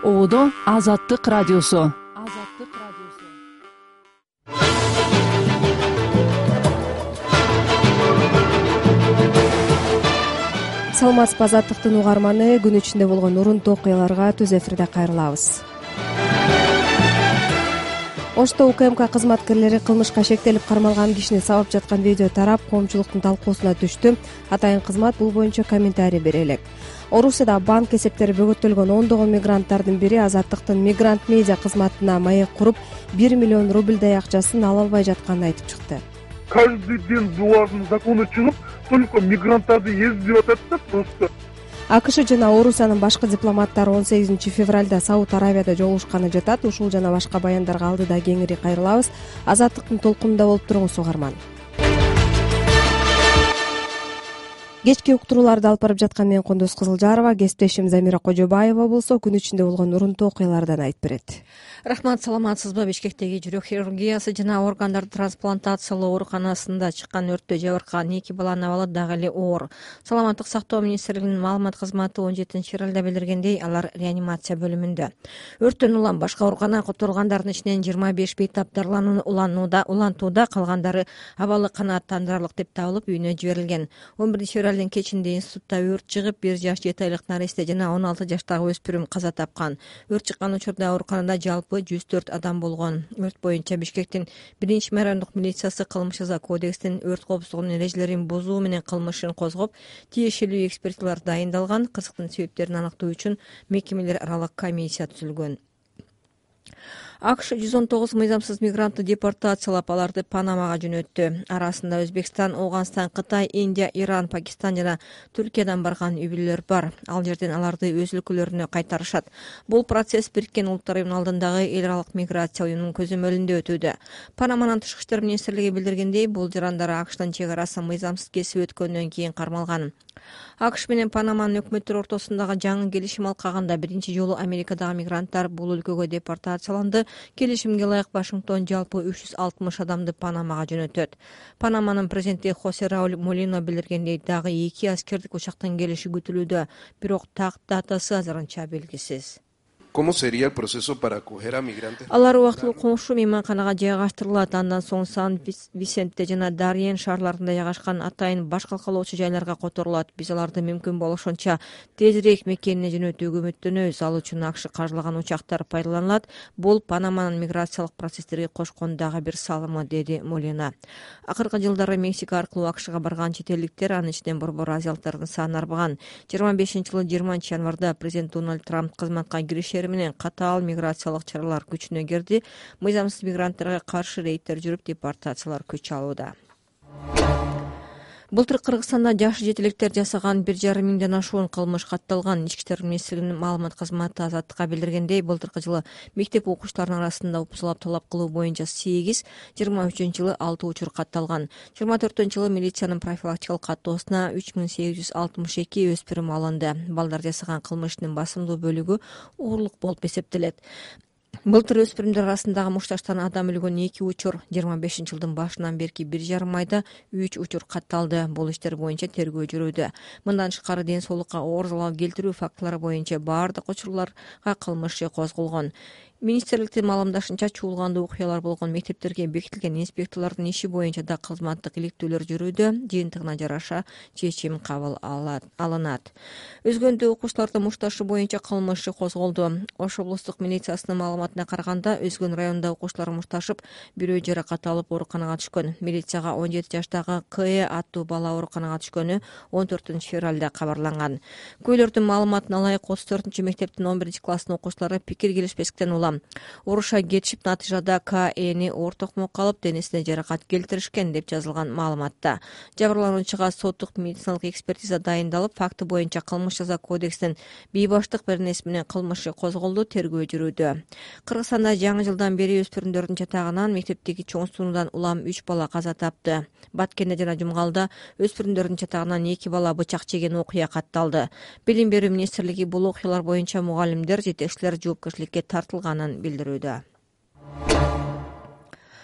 Оодо Азаттык радиосу. Саламатсызбы, Азаттыктын угарманы. Күн ичинде болгон урунтуу окуяларга түз эфирде кайрылабыз. Ошто УКМК кызматкерлери кылмышка шектелип кармалган кишини сабап жаткан видео тарап, коомчулуктун талкуусуна түштү. Атайын кызмат бул боюнча комментарий бере элек. Орусияда банк эсептери бөгөттөлгөн ондогон мигранттардын бири Азаттыктын мигрант медиа кызматына маек куруп, 1 миллион рубльдай акчасын ала албай жатканын айтып чыкты. Каждый день булардын закону чыгып, только мигранттарды эздеп атат да просто. АКШ жана Орусиянын башкы дипломаттары 18 февралда Сауд Арабияда жолугушканы жатат. Ушул жана башка баяндарга алдыда кеңири кайрылабыз. Азаттыктын толкунунда болуп туруңуз угарман. Кечки уктурууларды алып барып жаткан мен Кондос Кызылжарова, кесиптешим Замира Кожобаева болсо күн ичинде болгон урунтуу окуялардан айтып берет. Рахмат, саламатсызбы? Бишкектеги жүрөк хирургиясы жана органдар трансплантациялоо ооруканасында чыккан өрттө жабыркаган 2 баланын абалы дагы эле оор. Саламаттык сактоо министрлигинин маалымат кызматы 17 февралда билдиргендей, алар реанимация бөлүмүндө. Өрттөн улам башка ооруканага которулгандардын ичинен 25 бейтап улантууда, калгандары абалы канааттандырарлык деп табылып үйүнө жиберилген. 11 февралдын кечинде институтта өрт чыгып, 1 жаш 7 айлык наристе жана 16 жаштагы өспүрүм каза тапкан. Өрт чыккан учурда ооруканада жалпы 104 адам болгон. Өрт боюнча Бишкектин 1 майрамдык милициясы кылмыш жаза кодексинин өрт коопсуздугунун эрежелерин бузуу менен кылмышын козгоп, тиешелүү экспертизалар дайындалган. Кызыктын себептерин аныктоо үчүн мекемелер аралык комиссия түзүлгөн. АКШ 119 мыйзамсыз мигрантты депортациялап, аларды Панамага жөнөттү. Арасында Өзбекстан, Ауганстан, Кытай, Индия, Иран, Пакистан жана Түркиядан барган үй бүлөлөр бар. Ал жерден аларды өз өлкөлөрүнө кайтарышат. Бул процесс Бириккен Улуттар Уюмунун алдындагы эл аралык миграция уюмунун көзөмөлүндө өтүүдө. Панаманын тышкы иштер министрлиги билдиргендей, бул жарандар АКШтын чек арасын мыйзамсыз кесип өткөндөн кийин кармалган. АКШ менен Панаманын өкмөттөр ортосундагы жаңы келишим алкагында биринчи жолу Америкадагы мигранттар бул өлкөгө депортацияланды. Келишимге ылайык Вашингтон жалпы 360 адамды Панамага жөнөтөт. Панаманын президенти Хосе Рауль Молино билдиргендей, дагы 2 аскердик учактын келиши күтүлүүдө, бирок так датасы азырынча белгисиз. ¿Cómo sería el proceso para acoger a migrantes? Алар убактылуу коңшу мейманканага жайгаштырылат. Андан соң Сан-Висентте жана Дарьен шаарларында жайгашкан атайын баш калкалоочу жайларга которулат. Биз аларды мүмкүн болушунча тезирээк мекенине жөнөтүүгө үмүттөнөбүз. Ал үчүн АКШ каржылаган учактар пайдаланылат. Бул Панаманын миграциялык процесстерге кошкон дагы бир салымы, деди Молина. Акыркы жылдары Мексика аркылуу АКШга барган чет элдиктер, анын ичинен борбор азиялыктардын саны арбаган. 25-жылы 20 январда президент Дональд Трамп кызматка кириши менен катаал миграциялык чаралар күчүнө кирди. Мыйзамсыз мигранттарга каршы рейдтер жүрүп, депортациялар күч алууда. Былтыр Кыргызстанда жаш жетеликтер жасаган 1,5 миңден ашуун кылмыш катталган. Ички иштер министрлигинин маалымат кызматы Азаттыкка билдиргендей, былтыркы жылы мектеп окуучуларынын арасында упсулап талап кылуу боюнча 8, 23-жылы 6 учур катталган. 24-жылы милициянын профилактикалык каттоосуна 3862 өспүрүм алынды. Балдар жасаган кылмыштын басымдуу бөлүгү угурлук болуп эсептелет. Былтыр өспүрүмдөр арасындагы мушташтан адам өлгөн 2 учур, 25-жылдын башынан берки 1,5 айда 3 учур катталды. Бул иштер боюнча тергөө жүрүүдө. Мындан тышкары ден соолукка оор залал келтирүү фактылары боюнча баардык учурларга кылмыш иши козголгон. Министрликтин маалымдашынча, чуулгандуу окуялар болгон мектептерге бекитилген инспекторлордун иши боюнча да кызматтык иликтүүлөр жүрүүдө. Жыйынтыгына жараша чечим кабыл алынат. Өзгөндө окуучуларды мушташы боюнча кылмыш иши козголду. Ош облустук милициясынын маалыматына караганда, Өзгөн районунда окуучулар мушташып, бирөө жаракат алып ооруканага түшкөн. Милицияга 17 жаштагы К аттуу бала ооруканага түшкөнү 14 февралда кабарланган. Көйлөрдүн маалыматына ылайык 34 мектептин 11 класстын окуучулары пикир келишпестиктен улам уруша кетишип, натыйжада К.Эни оор токмокко алып, денесине жаракат келтиришкен деп жазылган маалыматта. Жабырлануучуга соттук медициналык экспертиза дайындалып, факты боюнча кылмыш жаза кодексинин бейбаштык беренеси менен кылмыш козголду, тергөө жүрүүдө. Кыргызстанда жаңы жылдан бери өспүрүмдөрдүн чатагынан мектептеги чоң сунуудан улам 3 бала каза тапты. Баткенде жана Жумгалда өспүрүмдөрдүн чатагынан 2 бала бычак жеген окуя катталды. Билим берүү министрлиги бул окуялар боюнча мугалимдер, жетекчилер жоопкерчиликке тартылганын билдирүүдө.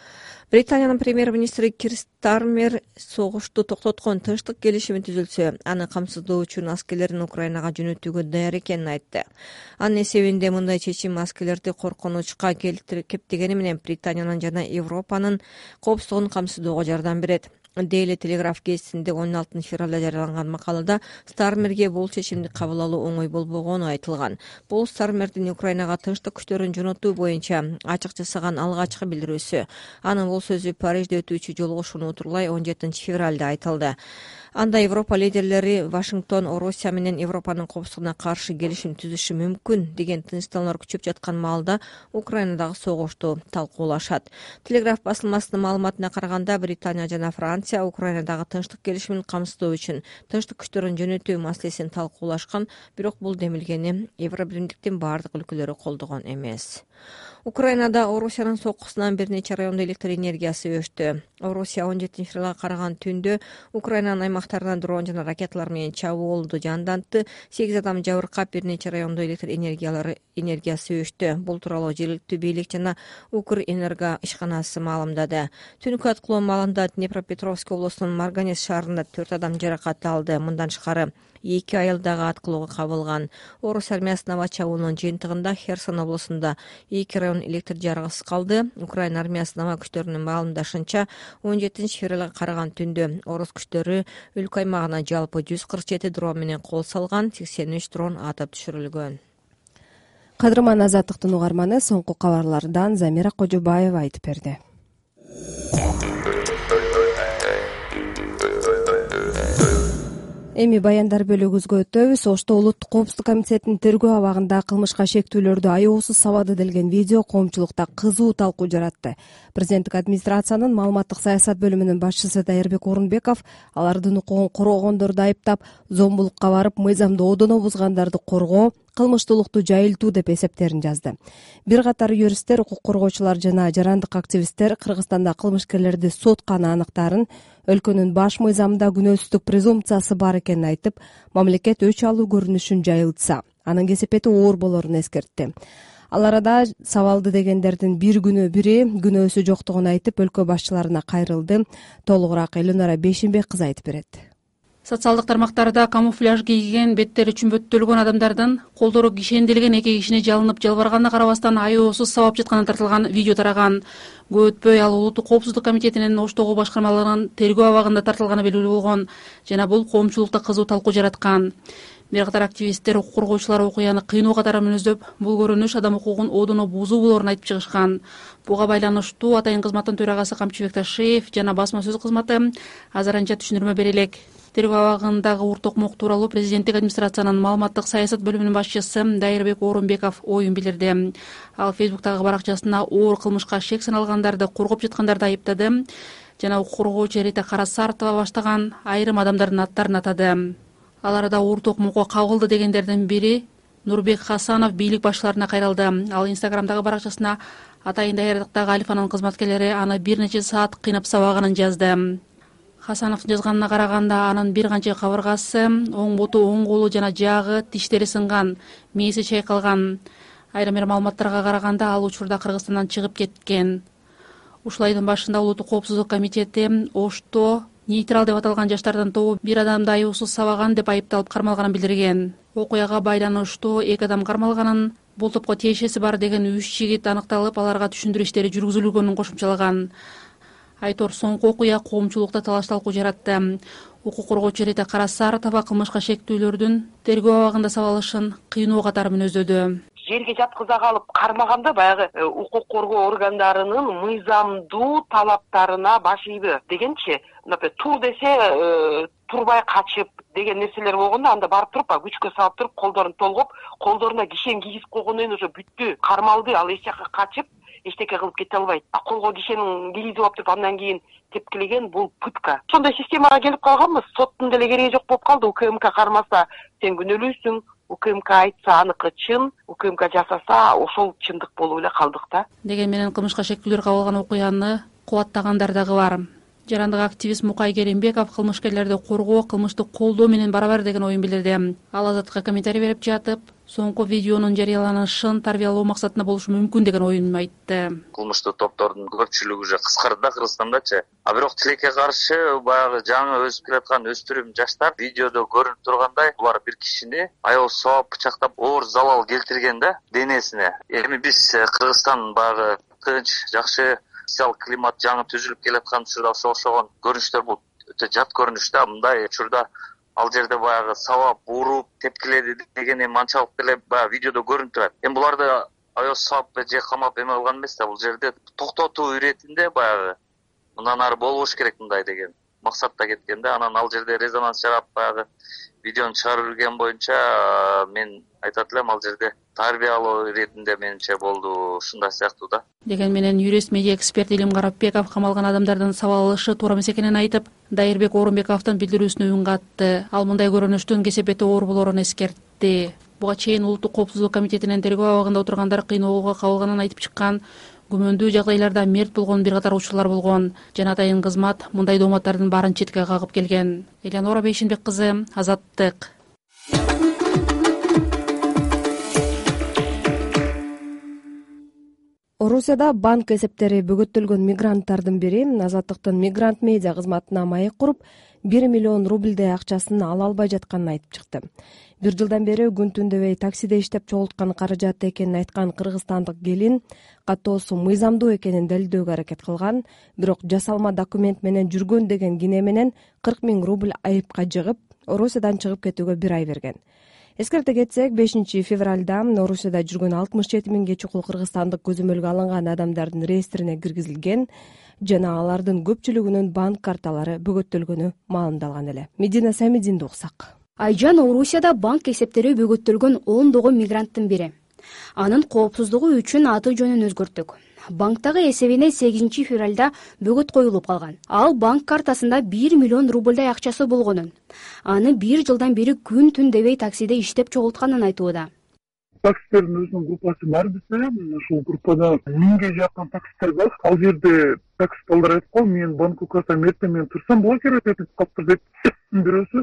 Британиянын премьер-министри Кир Стармер согушту токтоткон тынчтык келишими түзүлсө, аны камсыздоо үчүн аскерлерин Украинага жөнөтүүгө даяр экенин айтты. Анын эсебинде мындай чечим аскерлерди коркунучка кептегени менен Британиянын жана Европанын коопсуздугун камсыздоого жардам берет. Daily Telegraph гезитинде 16 февралда жарыяланган макалада Стармерге бул чечимди кабыл алуу оңой болбогону айтылган. Бул Стармердин Украинага тынчтык күчтөрүн жөнөтүү боюнча ачык жасаган алгачкы билдирүүсү. Анын бул сөзү Парижде өтүүчү жолугушууну утурлай 17 февралда айтылды. Анда Европа лидерлери Вашингтон Орусия менен Европанын коопсуздугуна каршы келишим түзүшү мүмкүн деген тынчтанулар күчөп жаткан маалда Украинадагы согушту талкуулашат. Телеграф басылмасынын маалыматына караганда Британия жана Франция Украинадагы тынчтык келишимин камсыздоо үчүн тынчтык күчтөрүн жөнөтүү маселесин талкуулашкан, бирок бул демилгени Евробиримдиктин бардык өлкөлөрү колдогон эмес. Украинада Орусиянын соккусунан бир нече райондо электр энергиясы өчтү. Орусия 17 февралга караган түндө Украинанын аймактарына дрон жана ракеталар менен чабуулду жандантты. 8 адам жабыркап, бир нече райондо электр энергиясы өчтү. Бул тууралуу жергиликтүү бийлик жана Укрэнерго ишканасы маалымдады. Түнкү аткылоо маалында Днепропетровск облусунун Марганец шаарында 4 адам жаракат алды. Мындан тышкары 2 айыл дагы аткылоого кабылган. Орус армиясынын аба чабуулунун жыйынтыгында Херсон облусунда 2 район электр жарыгысыз калды. Украина армиясынын аба күчтөрүнүн маалымдашынча 17 февралга караган түндө орус күчтөрү өлкө аймагына жалпы 147 дрон менен кол салган, 83 дрон атып түшүрүлгөн. Кадырман Азаттыктын угарманы соңку кабарлардан Замира Кожобаева айтып берди. Эми баяндар бөлүгүбүзгө өтөбүз. Ошто Улуттук коопсуздук комитетинин тергөө абагында кылмышка шектүүлөрдү аеосуз сабады делген видео коомчулукта кызуу талкуу жаратты. Президенттик администрациянын маалыматтык саясат бөлүмүнүн башчысы Дайырбек Орунбеков алардын укугун коргогондорду айыптап, зомбулукка барып мыйзамды одоно бузгандарды коргоо, кылмыштуулукту жайылтуу деп эсептерин жазды. Бир катар юристтер, укук коргоочулар жана жарандык активисттер Кыргызстанда кылмышкерлерди сотканы аныктарын, өлкөнүн баш мыйзамында күнөөсүздүк презумпциясы бар экенин айтып, мамлекет өч алуу көрүнүшүн жайылтса, анын кесепети оор болорун эскертти. Ал арада сабалды дегендердин бир күнү бири күнөөсү жоктугун айтып, өлкө башчыларына кайрылды. Толугураак Элнара Бейшимбек кызы айтып берет. Социалдык тармактарда камуфляж кийген, беттери чүмбөттөлгөн адамдардын колдору кишенделген эки кишине жалынып жалбарганына карабастан аеосуз сабап жатканы тартылган видео тараган. Көп өтпөй ал Улуттук коопсуздук комитетинин Оштогу башкармаларынын тергөө абагында тартылганы белгилүү болгон жана бул коомчулукта кызуу талкуу жараткан. Бир катар активисттер, укук коргоочулар окуяны кыйноо катары мүнөздөп, бул көрүнүш адам укугун одоно бузуу болоорун айтып чыгышкан. Буга байланыштуу Атайын кызматтын төрагасы Камчыбек Ташиев жана басма сөз кызматы азырынча түшүндүрмө бере элек. Тергөө абагындагы уртокмок тууралуу президенттик администрациянын маалыматтык саясат бөлүмүнүн башчысы Дайырбек Орунбеков оюн билдирди. Ал Фейсбуктагы баракчасына оор кылмышка шек саналгандарды коргоп жаткандарды айыптады жана укук коргоочу Рита Карасартова баштаган айрым адамдардын аттарын атады. Ал арада уртокмокко кабылды дегендердин бири Нурбек Хасанов бийлик башчыларына кайрылды. Ал Инстаграмдагы баракчасына Атайын даярдыктагы Алифанын кызматкерлери аны бир нече саат кыйнап сабаганын жазды. Хасановдун жазганына караганда анын бир канча кабыргасы, оң боту, оң колу жана жагы, тиштери сынган, мээси чайкалган. Айрым бир маалыматтарга караганда ал учурда Кыргызстандан чыгып кеткен. Ушул айдын башында Улуттук коопсуздук комитети Ошто нейтрал деп аталган жаштардын тобу бир адамды аеосуз сабаган деп айыпталып кармалганын билдирген. Окуяга байланыштуу 2 адам кармалганын, бул топко тиешеси бар деген 3 жигит аныкталып, аларга түшүндүрүү иштери жүргүзүлгөнүн кошумчалаган. Айтор соңку окуя коомчулукта талаш талкуу жаратты. Укук коргоочу Рита Карасартова кылмышка шектүүлөрдүн тергөө абагында сабалышын кыйноо катары мүнөздөдү. Жерге жаткыза калып кармаганда баягы укук коргоо органдарынын мыйзамдуу талаптарына баш ийби дегенчи, мынапе тур десе турбай качып деген нерселер болгондо анда барып туруп күчкө салып туруп колдорун толгоп, колдоруна кишен кийгизип койгондон кийин уже бүттү, кармалды, ал эч жака качып эчтеке кылып кете албайт. Колго кишенин кийгизип алып туруп андан кийин тепкилеген бул пытка. Ошондой системага келип калганбыз. Соттун деле кереги жок болуп калды. УКМК кармаса сен күнөөлүүсүң, УКМК айтса аныкы чын, УКМК жасаса ошол чындык болуп эле калдык да. Деген менен кылмышка шектүүлөр кабылган окуяны кубаттагандар дагы бар. Жарандык активист Мукай Керимбеков кылмышкерлерди коргоо, кылмышты колдоо менен барабар деген оюн билдирди. Ал Азаттыкка комментарий берип жатып, соңку видеонун жарыяланышын тарбиялоо максатында болушу мүмкүн деген оюн айтты. Кылмыштуу топтордун көпчүлүгү уже кыскарды Кыргызстандачы. А бирок тилекке каршы баягы жаңы өсүп келаткан өспүрүм жаштар видеодо көрүнүп тургандай булар бир кишини аял сооп бычактап оор залал келтирген да денесине. Эми биз Кыргызстан баягы тынч, жакшы социал климат жаңы түзүлүп келаткан учурда ошогон көрүнүштөр бул өтө жат көрүнүш да. Мындай учурда ал жерде баягы сабап, уруп, тепкиледи деген эми анчалык деле баягы видеодо көрүнүп турат. Эми буларды аял сабап же камап эме кылган эмес да, бул жерде токтотуу иретинде баягы мындан ары болбош керек мындай деген максатта кеткен да. Анан ал жерде резонанс жарап баягы видеону чыгарып жүргөн боюнча мен айтат элем ал жерде тарбиялоо иретинде менимче болду, ушундай сыяктуу да. Деген менен юрист, медиа эксперт Илим Карапбеков камалган адамдардын сабак алышы туура эмес экенин айтып, Дайырбек Орунбековдун билдирүүсүнө үн катты. Ал мындай көрүнүштүн кесепети оор болоорун эскертти. Буга чейин Улуттук коопсуздук комитетинин тергөө абагында отургандар кыйноого кабылганын айтып чыккан. Күмөндүү жагдайларда мерт болгон бир катар учурлар болгон жана атайын кызмат мындай дооматтардын баарын четке кагып келген. Элянора Бейшинбек кызы, Азаттык. Орусияда банк эсептери бөгөттөлгөн мигранттардын бири Азаттыктын мигрант медиа кызматына маек куруп 1 миллион рубльдей акчасын ала албай жатканын айтып чыкты. Бир жылдан бери күн түн дебей таксиде иштеп чогулткан каражаты экенин айткан кыргызстандык келин каттоосу мыйзамдуу экенин далилдөөгө аракет кылган, бирок жасалма документ менен жүргөн деген кине менен 40 000 рубль айыпка жыгып, Орусиядан чыгып кетүүгө 1 ай берген. Эскерте кетсек, 5 февралда Орусияда жүргөн 67 000 чукул кыргызстандык көзөмөлгө алынган адамдардын реестрине киргизилген жана алардын көпчүлүгүнүн банк карталары бөгөттөлгөнү маалымдалган эле. Медина Самидинди уксак. Айжан Орусияда банк эсептери бөгөттөлгөн 10 мигранттын бири. Анын коопсуздугу үчүн аты жөнүн өзгөрттүк. Банктагы эсебине 8 февралда бөгөт коюлуп калган. Ал банк картасында 1 миллион рубльдай акчасы болгонун. Аны 1 жылдан бери күн түн дебей таксиде иштеп чогултканын айтууда. Таксистердин өзүнүн группасы бар биз. Ушул группада 1000ге жакын таксистер бар. Ал жерде такси балдар айтып кой, мен банк картам эртең мен турсам блокировать этип калыптыр деп. Бирөөсү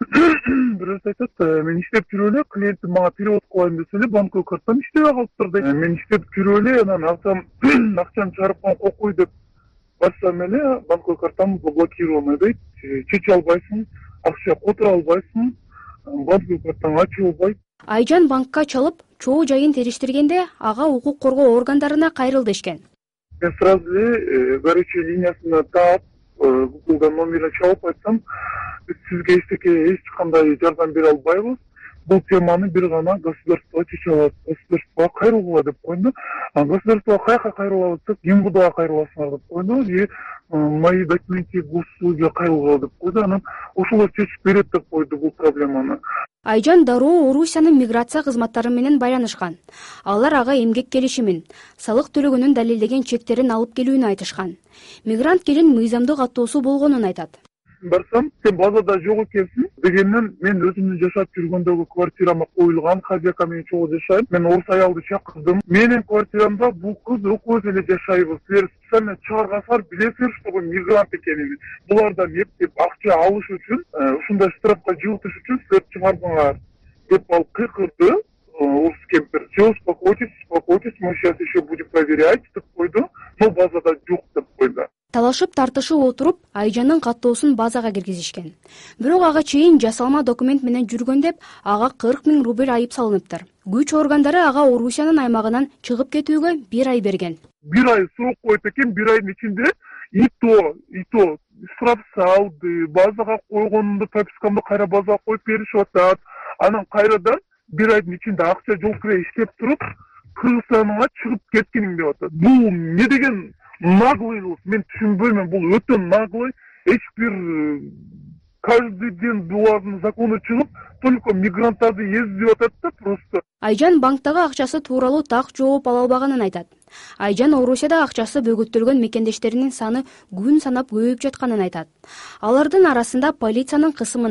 айтат, мен иштеп жүрүп эле, клиентим мага перевод кылайын десе эле, банк картам иштебей калыптыр дейт. Мен иштеп жүрүп эле, анан акчаны чыгарып кой деп барсам эле, банк картам заблокировано дейт. Чече албайсың, акча которо албайсың, банк картаң ачып албайт. Айжан банкка чалып, чоо жайын териштиргенде ага укук коргоо органдарына кайрыл дешкен. Мен сразу эле горячий линиясына таап, Google'дан номерин чалып айтсам, сизге эч кандай жардам бере албайбыз. Бул теманы бир гана государство чече алат. Государствого кайрылгыла деп койду. Государствого каяка кайрылабыз деп, ГИМВДга кайрыласыңар деп койду. И мои документы госуслуга кайрылгыла деп койду. Анан ошолор чечип берет деп койду бул проблеманы. Айжан дароо Орусиянын миграция кызматтары менен байланышкан. Алар ага эмгек келишимин, салык төлөгөнүн далилдеген чектерин алып келүүнү айтышкан. Мигрант келин мыйзамдуу каттоосу болгонун айтат. Барсам, сен базада жок экенсиң дегенден мен өзүмдүн жашап жүргөндөгү квартирама коюлган, хозяйка менен чогуу жашайм. Мен орус аялды чакырдым. Менин квартирамда бул кыз экөөбүз эле жашайбыз. Силер специально чыгаргансыздар, билесиңер, что мигрант экенин. Булардан эптеп акча алыш үчүн, ушундай штрафка жылытыш үчүн силер чыгардыңар деп ал кыйкырды. Орус кемпир. Все, успокойтесь, мы сейчас еще будем проверять деп койду. Но базада жок деп койду. Талашып тартышып отуруп, Айжандын каттоосун базага киргизишкен. Бирок ага чейин жасалма документ менен жүргөн деп, ага 40 000 рубль айып салыныптыр. Күч органдары ага Орусиянын аймагынан чыгып кетүүгө 1 ай берген. 1 ай срок коюп экен, 1 айдын ичинде и то штраф салды, базага койгонумду пропискамды кайра базага коюп беришип атат. Анан кайрадан 1 айдын ичинде акча жол кире иштеп туруп, Кыргызстанга чыгып кеткениң деп атат. Бул не деген наглый, мен түшүнбөйм, бул өтө наглый. Эч бир каждый день булардын закону чыгып, только мигранттарды эздеп атат да просто. Айжан банктагы акчасы тууралуу так жооп ала албаганын айтат. Айжан Орусияда акчасы бөгөттөлгөн мекендештеринин саны күн санап көбөйүп жатканын айтат. Алардын арасында полициянын кысымына,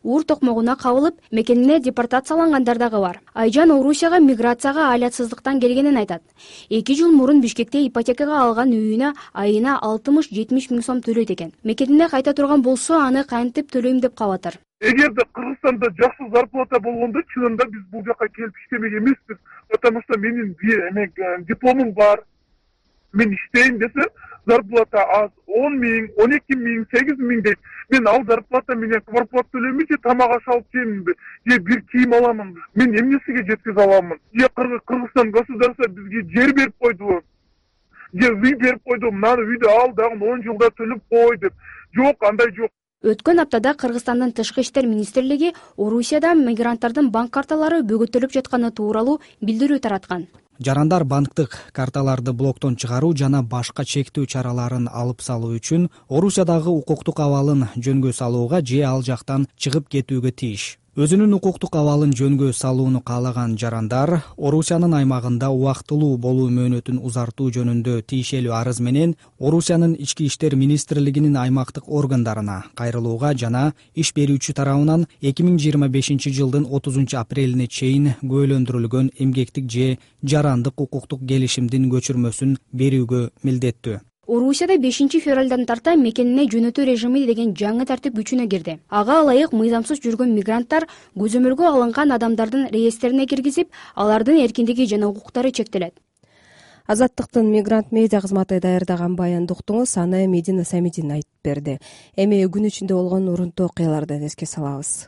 уур токмогуна кабылып мекенине депортациялангандар дагы бар. Айжан Орусияга миграцияга алятсыздыктан келгенин айтат. 2 жыл мурун Бишкекте ипотекага алган үйүнө айына 60-70 миң сом төлөйт экен. Мекенине кайта турган болсо, аны кантип төлөйм деп кабатыр. Эгерде Кыргызстанда жакшы зарплата болгондо, чынында биз бул жака келип иштемек эмеспиз. Потому что менин дипломум бар. Мен иштейм десем, зарплата аз 10 миң, 12 миң, 8 миң дейт. Мен ал зарплата менен квартплата төлөймүн же тамак аш алып жейминби, же бир кийим аламын. Мен эмнесиге жеткизе аламын? Же Кыргызстан государство бизге жер берип койдубу? Же үй берип койду, мынаны үйдү ал дагы 10 жылда төлөп кой деп. Жок, андай жок. Өткөн аптада Кыргызстандын Тышкы иштер министрлиги Орусияда мигранттардын банк карталары бөгөтөлүп жатканы тууралуу билдирүү тараткан. Жарандар банктык карталарды блоктон чыгаруу жана башка чектөө чараларын алып салуу үчүн Орусиядагы укуктук абалын жөнгө салууга же ал жактан чыгып кетүүгө тийиш. Өзүнүн укуктук абалын жөнгө салууну каалаган жарандар Орусиянын аймагында убактылуу болуу мөөнөтүн узартуу жөнүндө тиешелүү арыз менен Орусиянын ички иштер министрлигинин аймактык органдарына кайрылууга жана иш берүүчү тарабынан 2025 жылдын 30 апрелине чейин күбөлөндүрүлгөн эмгектик же жарандык укуктук келишимдин көчүрмөсүн берүүгө милдеттүү. Орусияда 5 февралдан тарта мекенине жөнөтүү режими деген жаңы тартип күчүнө кирди. Ага ылайык мыйзамсыз жүргөн мигранттар көзөмөлгө алынган адамдардын реестрине киргизип, алардын эркиндиги жана укуктары чектелет. Азаттыктын мигрант медиа кызматы даярдаган баянды уктуңуз, аны Медина Самидин айтып берди. Эми күн ичинде болгон урунтуу окуялардан эске салабыз.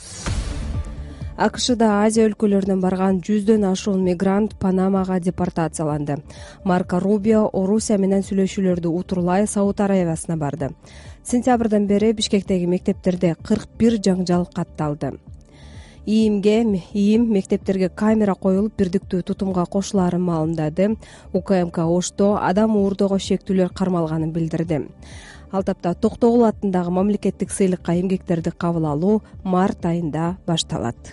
АКШда Азия өлкөлөрүнөн барган 100дөн ашуун мигрант Панамага депортацияланды. Марко Рубио Орусия менен сүйлөшүүлөрдү утурлай Сауд Арабиясына барды. Сентябрдан бери Бишкектеги мектептерде 41 жаңжал катталды. ИИМ мектептерге камера коюлуп бирдиктүү тутумга кошулаарын маалымдады. УКМК Ошто адам уурдоого шектүүлөр кармалганын билдирди. Ал тапта Токтогул атындагы мамлекеттик сыйлыкка эмгектерди кабыл алуу март айында башталат.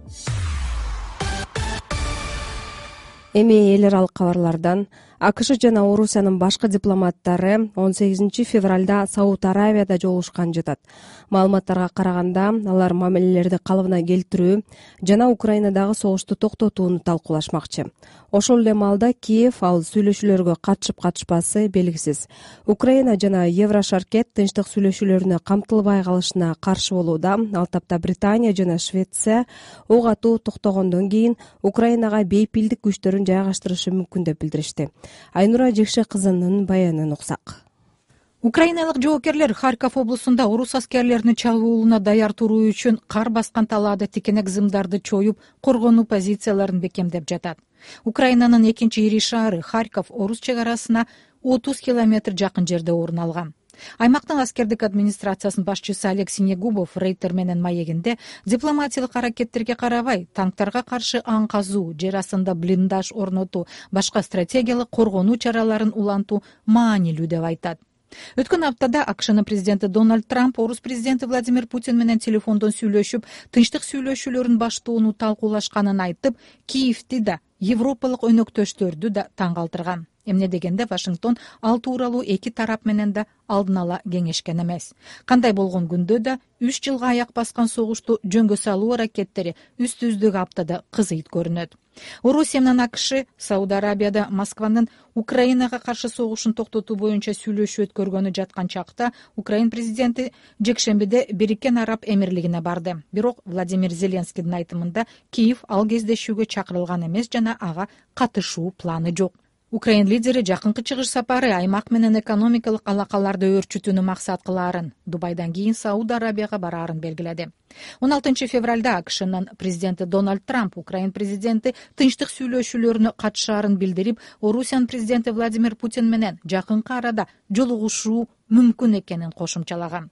Эми эл аралык кабарлардан АКШ жана Орусиянын башкы дипломаттары 18 февралда Сауд Арабияда жолугушкан жатат. Маалыматтарга караганда, алар мамилелерди калыбына келтирүү жана Украинадагы согушту токтотууну талкуулашмакчы. Ошол эле маалда Киев ал сүйлөшүүлөргө катышып-катышпасы белгисиз. Украина жана Еврошаркет тынчтык сүйлөшүүлөрүнө камтылбай калышына каршы болууда. Ал тапта Британия жана Швеция ок атуу токтогондон кийин Украинага бейпилдик күчтөрүн жайгаштырышы мүмкүн деп билдиришти. Айнура Жекше кызынын баянын уксак. Украиналык жоокерлер Харьков облусунда орус аскерлеринин чабуулуна даяр туруу үчүн кар баскан талаада тикенек зымдарды чоюп, коргонуу позицияларын бекемдеп жатат. Украинанын экинчи ири шаары Харьков орус чек арасына 30 километр жакын жерде орун алган. Аймактын аскердик администрациясынын башчысы Олег Синегубов Рейтер менен маегинде дипломатиялык аракеттерге карабай, танктарга каршы аң казуу, жер астында блиндаж орнотуу, башка стратегиялык коргонуу чараларын улантуу маанилүү деп айтат. Өткөн аптада АКШнын президенти Дональд Трамп орус президенти Владимир Путин менен телефондон сүйлөшүп, тынчтык сүйлөшүүлөрүн баштоону талкуулашканын айтып, Киевти да, европалык өнөктөштөрдү да таң калтырган. Эмне дегенде Вашингтон ал тууралуу эки тарап менен да алдын ала кеңешкен эмес. Кандай болгон күндө да 3 жылга аяк баскан согушту жөнгө салуу аракеттери үстүздүк аптада кызыйт көрүнөт. Орусия менен АКШ Сауд Арабияда Москванын Украинага каршы согушун токтотуу боюнча сүйлөшүү өткөргөнү жаткан чакта Украин президенти жекшембиде Бириккен Араб Эмирлигине барды. Бирок Владимир Зеленскийдин айтымында Киев ал кездешүүгө чакырылган эмес жана ага катышуу планы жок. Украин лидери жакынкы чыгыш сапары аймак менен экономикалык алакаларды өөрчүтүүнү максат кылаарын, Дубайдан кийин Сауд Арабияга бараарын белгиледи. 16 февралда АКШнын президенти Дональд Трамп Украин президенти тынчтык сүйлөшүүлөрүнө катышаарын билдирип, Орусиянын президенти Владимир Путин менен жакынкы арада жолугушуу мүмкүн экенин кошумчалаган.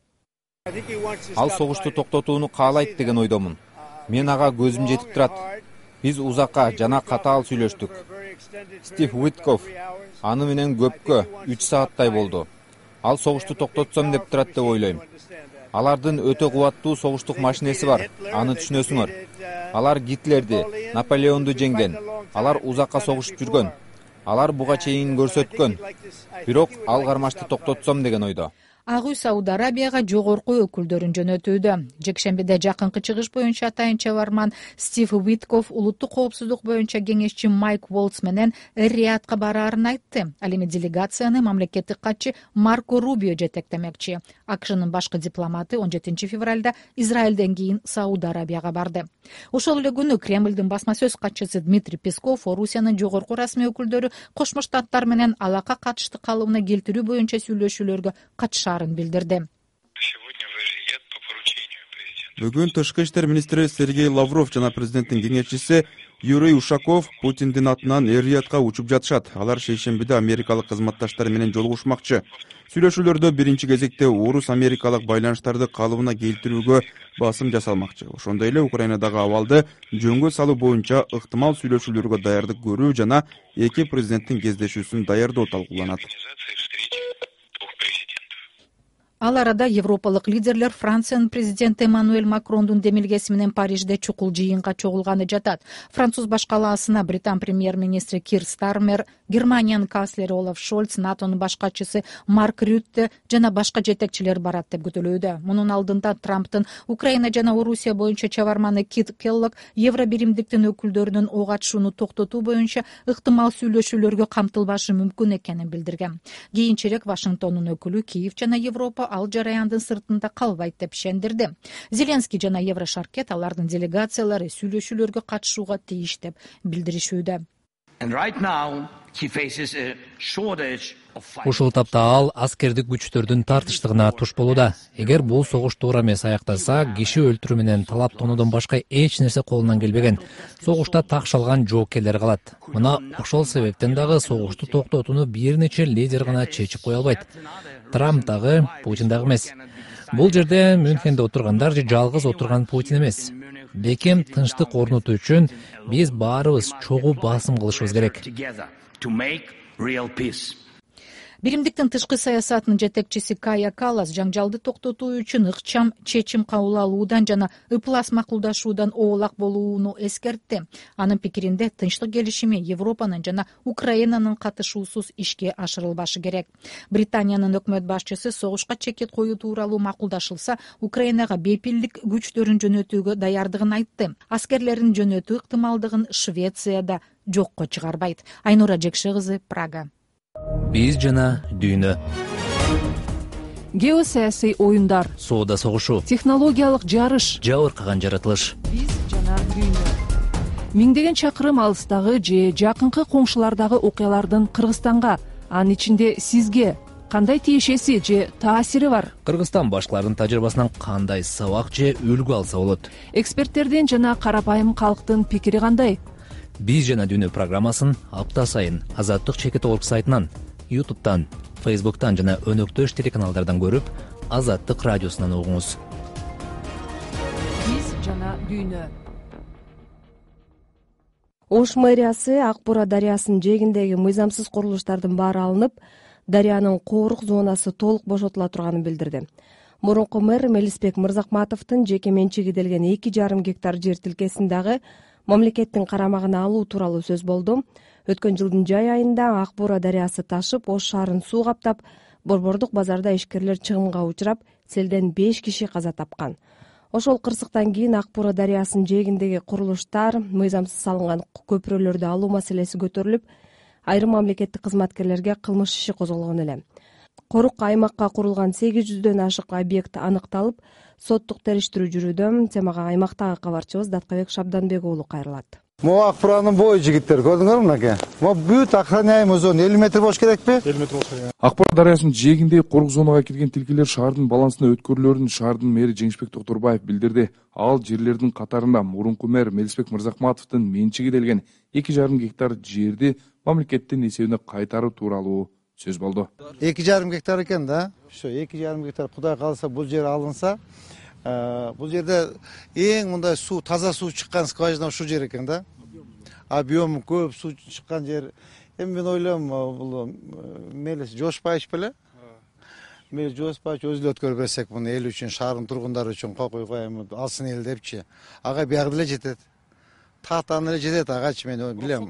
Ал согушту токтотууну каалайт деген ойдомун. Мен ага көзүм жетип турат. Биз узакка жана катаал сүйлөштүк. Стив Уитков аны менен көпкө 3 сааттай болду. Ал согушту токтотсом деп турат деп ойлойм. Алардын өтө кубаттуу согуштук машинеси бар, аны түшүнөсүңөр. Алар Гитлерди, Наполеонду жеңген. Алар узакка согушуп жүргөн. Алар буга чейин көрсөткөн. Бирок ал кармашты токтотсом деген ойдо. Ак үй Сауд Арабияга жогорку өкүлдөрүн жөнөтүүдө. Жекшембиде жакынкы чыгыш боюнча атайын чабарман Стив Уитков улуттук коопсуздук боюнча кеңешчи Майк Волтс менен Эр-Риядка бараарын айтты. Ал эми делегацияны мамлекеттик катчы Марко Рубио жетектемекчи. АКШнын башкы дипломаты 17 февралда Израилден кийин Сауд Арабияга барды. Ошол эле күнү Кремлдин басма сөз катчысы Дмитрий Песков Орусиянын жогорку расмий өкүлдөрү Кошмо Штаттар менен алака катышты калыбына келтирүү боюнча сүйлөшүүлөргө катышаарын билдирди. Бүгүн Тышкы иштер министри Сергей Лавров жана президенттин кеңешчиси Юрий Ушаков Путиндин атынан Эр-Риядка учуп жатышат. Алар шейшембиде америкалык кызматташтары менен жолугушмакчы. Сүйлөшүүлөрдө биринчи кезекте орус-америкалык байланыштарды калыбына келтирүүгө басым жасалмакчы. Ошондой эле Украинадагы абалды жөнгө салуу боюнча ыктымал сүйлөшүүлөргө даярдык көрүү жана эки президенттин кездешүүсүн даярдоо талкууланат. Ал арада европалык лидерлер Франциянын президенти Эммануэль Макрондун демилгеси менен Парижде чукул жыйынга чогулганы жатат. Француз баш калаасына Британ премьер-министри Кир Стармер, Германиянын канцлери Олаф Шольц, НАТОнун баш катчысы Марк Рютте жана башка жетекчилер барат деп күтүлүүдө. Мунун алдында Трамптын Украина жана Орусия боюнча чабарманы Кит Келлог Евробиримдиктин өкүлдөрүнүн ок атышууну токтотуу боюнча ыктымал сүйлөшүүлөргө камтылбашы мүмкүн экенин билдирген. Кийинчерээк Вашингтондун өкүлү Киев жана Европа ал жараяндын сыртында калбайт деп ишендирди. Зеленский жана Еврошаркет алардын делегациялары сүйлөшүүлөргө катышууга тийиш деп билдиришүүдө. Ушул тапта ал аскердик күчтөрдүн тартыштыгына туш болууда. Эгер бул согуш туура эмес аякталса, киши өлтүрүү менен талаптоонуудон башка эч нерсе колунан келбеген. Согушта так шалган жоокерлер калат. Мына ошол себептен дагы согушту токтотууну бир нече лидер гана чечип кое албайт. Трамп дагы, Путин дагы эмес. Бул жерде Мюнхенде отургандар же жалгыз отурган Путин эмес. Бекем тынчтык орнотуу үчүн биз баарыбыз чогуу басым кылышыбыз керек. Биримдиктин тышкы саясатынын жетекчиси Кая Каллас жаңжалды токтотуу үчүн ыкчам чечим кабыл алуудан жана ыплас макулдашуудан оолак болууну эскертти. Анын пикиринде тынчтык келишими Европанын жана Украинанын катышуусуз ишке ашырылбашы керек. Британиянын өкмөт башчысы согушка чекет коюу тууралуу макулдашылса, Украинага бепилдик күчтөрүн жөнөтүүгө даярдыгын айтты. Аскерлерин жөнөтүү ыктымалдыгын Швецияда жокко чыгарбайт. Айнура Жекше кызы, Прага. Биз жана дүйнө. Геосаясий оюндар, Соода согушу, технологиялык жарыш, жабыркаган жаратылыш. Биз жана дүйнө. Миңдеген чакырым алыстагы же жакынкы коңшулардагы окуялардын Кыргызстанга, анын ичинде сизге кандай тиешеси же таасири бар? Кыргызстан башкалардын тажрыйбасынан кандай сабак же үлгү алса болот? Эксперттердин жана карапайым калктын пикири кандай? Биз жана дүйнө программасын апта сайын Азаттык чекит орг сайтынан, YouTube'тан, Facebook'тан жана өнөктөш телеканалдардан көрүп, Азаттык радиосунан угуңуз. Биз жана дүйнө. Ош мэриясы Ак Бура дарыясынын жээгиндеги мыйзамсыз курулуштардын баары алынып, дарыянын коорук зонасы толук бошотула турганын билдирди. Мурунку мэр Мелисбек Мырзакматовдун жеке менчиги делген 2,5 гектар жер тилкесин дагы мамлекеттин карамагына алуу тууралуу сөз болду. Өткөн жылдын жай айында Ак Бура дарыясы ташып, Ош шаарын суу каптап, Борбордук базарда ишкерлер чыгымга учурап, селден 5 киши каза тапкан. Ошол кырсыктан кийин Ак Бура дарыясынын жээгиндеги курулуштар, мыйзамсыз салынган көпүрөлөрдү алуу маселеси көтөрүлүп, айрым мамлекеттик кызматкерлерге кылмыш иши козголгон эле. Корук аймакка курулган 800дөн ашык объект аныкталып, соттук териштирүү жүрүүдө. Темага аймактагы кабарчыбыз Даткабек Шабданбек уулу кайрылат. Могу Ак Буранын бою жигиттер, көрдүңөрбү мынакей? Могу бүт охраняемый зона 50 метр болуш керекпи? 50 метр болуш керек. Ак Бура дарыясынын жээгиндеги корук зонага кирген тилкелер шаардын балансына өткөрүлөрүн шаардын мэри Жеңишбек Токторбаев билдирди. Ал жерлердин катарында мурунку мэр Мелисбек Мырзакматовдун менчиги делген 2,5 гектар жерди мамлекеттин эсебине кайтаруу тууралуу сөз болду. 2,5 гектар экен да. Ошо 2,5 гектар Кудай кааласа бул жер алынса, бул жерде эң мындай суу, таза суу чыккан скважина ушул жер экен да. Объем көп суу чыккан жер. Эми мен ойлойм, бул Мелис Жошпаевич беле? Мелис Жошпаевич өзү өткөрүп берсек, муну эл үчүн, шаардын тургундары үчүн койгой алсын эл депчи. Ага биягы деле жетет. Тактан эле жетет агачы, мен билем.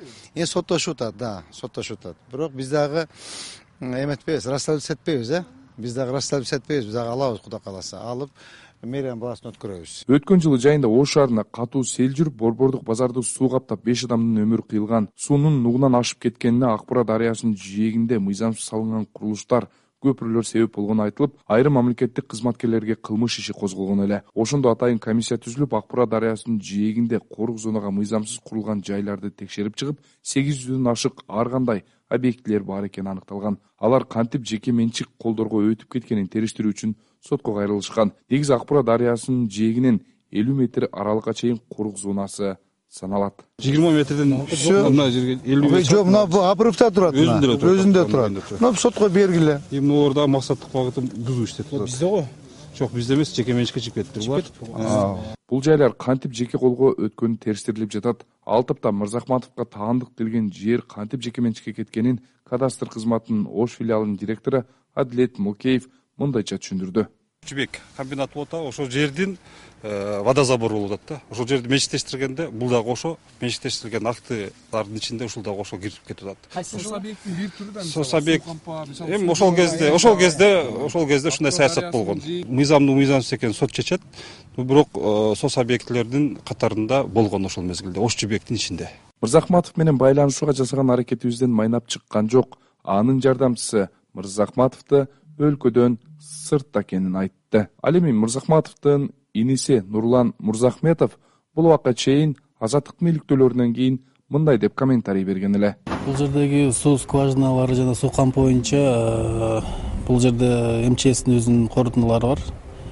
Соттошуп атат, да, соттошуп атат. Бирок биз дагы эметпейбиз, расследовать этпейбиз, биз дагы расстаиваться этпейбиз, биз дагы алабыз, Кудай кааласа, алып мэриянын баласын өткөрөбүз. Өткөн жылы жайында Ош шаарына катуу сел жүрүп, Борбордук базарды суу каптап 5 адамдын өмүрү кыйылган. Суунун нугунан ашып кеткенине Ак Бура дарыясынын жээгинде мыйзамсыз салынган курулуштар, көпүрлөр себеп болгону айтылып, айрым мамлекеттик кызматкерлерге кылмыш иши козголгон эле. Ошондо атайын комиссия түзүлүп, Ак Бура дарыясынын жээгинде корук зонага мыйзамсыз курулган жайларды текшерип чыгып, 800дөн ашык ар кандай объектилер бар экени аныкталган. Алар кантип жеке менчик колдорго өтүп кеткенин териштирүү үчүн сотко кайрылышкан. Негизи Ак Бура дарыясынын жээгинен 50 метр аралыкка чейин корук зонасы саналат. 20 метрден мына жерге 50 метр. Жок, мына обрывта турат. Өзүндө турат. Мына сотко бергиле. Эми орда максаттык багытын бузуу иштеп турат. Бизде го? Жок, бизде эмес, жеке менчикке чыгып кетти булар. Бул жайлар кантип жеке колго өткөнү териштирилип жатат. Ал тапта Мырзахматовго таандык делген жер кантип жеке менчикке кеткенин кадастр кызматынын Ош филиалынын директору Адилет Мукеев мындайча түшүндүрдү. Чүбек комбинат болот, ошол жердин водозабор болуп атат да. Ошол жерди менчиктештиргенде бул дагы ошо менчиктештирилген актылардын ичинде ушул дагы ошо кирип кетип атат. Кайсы объекттин бир түрү да? Сос объект. Эми ошол кезде ушундай саясат болгон. Мыйзамсыз экенин сот чечет. Бирок сос объектилердин катарында болгон ошол мезгилде, Ош Чүбектин ичинде. Мырзахматов менен байланышууга жасаган аракетибизден майнап чыккан жок. Анын жардамчысы Мырзахматовду өлкөдөн сыртта экенин айтты. Ал эми Мырзахматовдун иниси Нурлан Мурзахметов бул убакка чейин азаттык иликтөөлөрүнөн кийин мындай деп комментарий берген эле. Бул жердеги суу скважиналары жана суу кампы боюнча бул жерде МЧСтин өзүнүн корутундулары бар.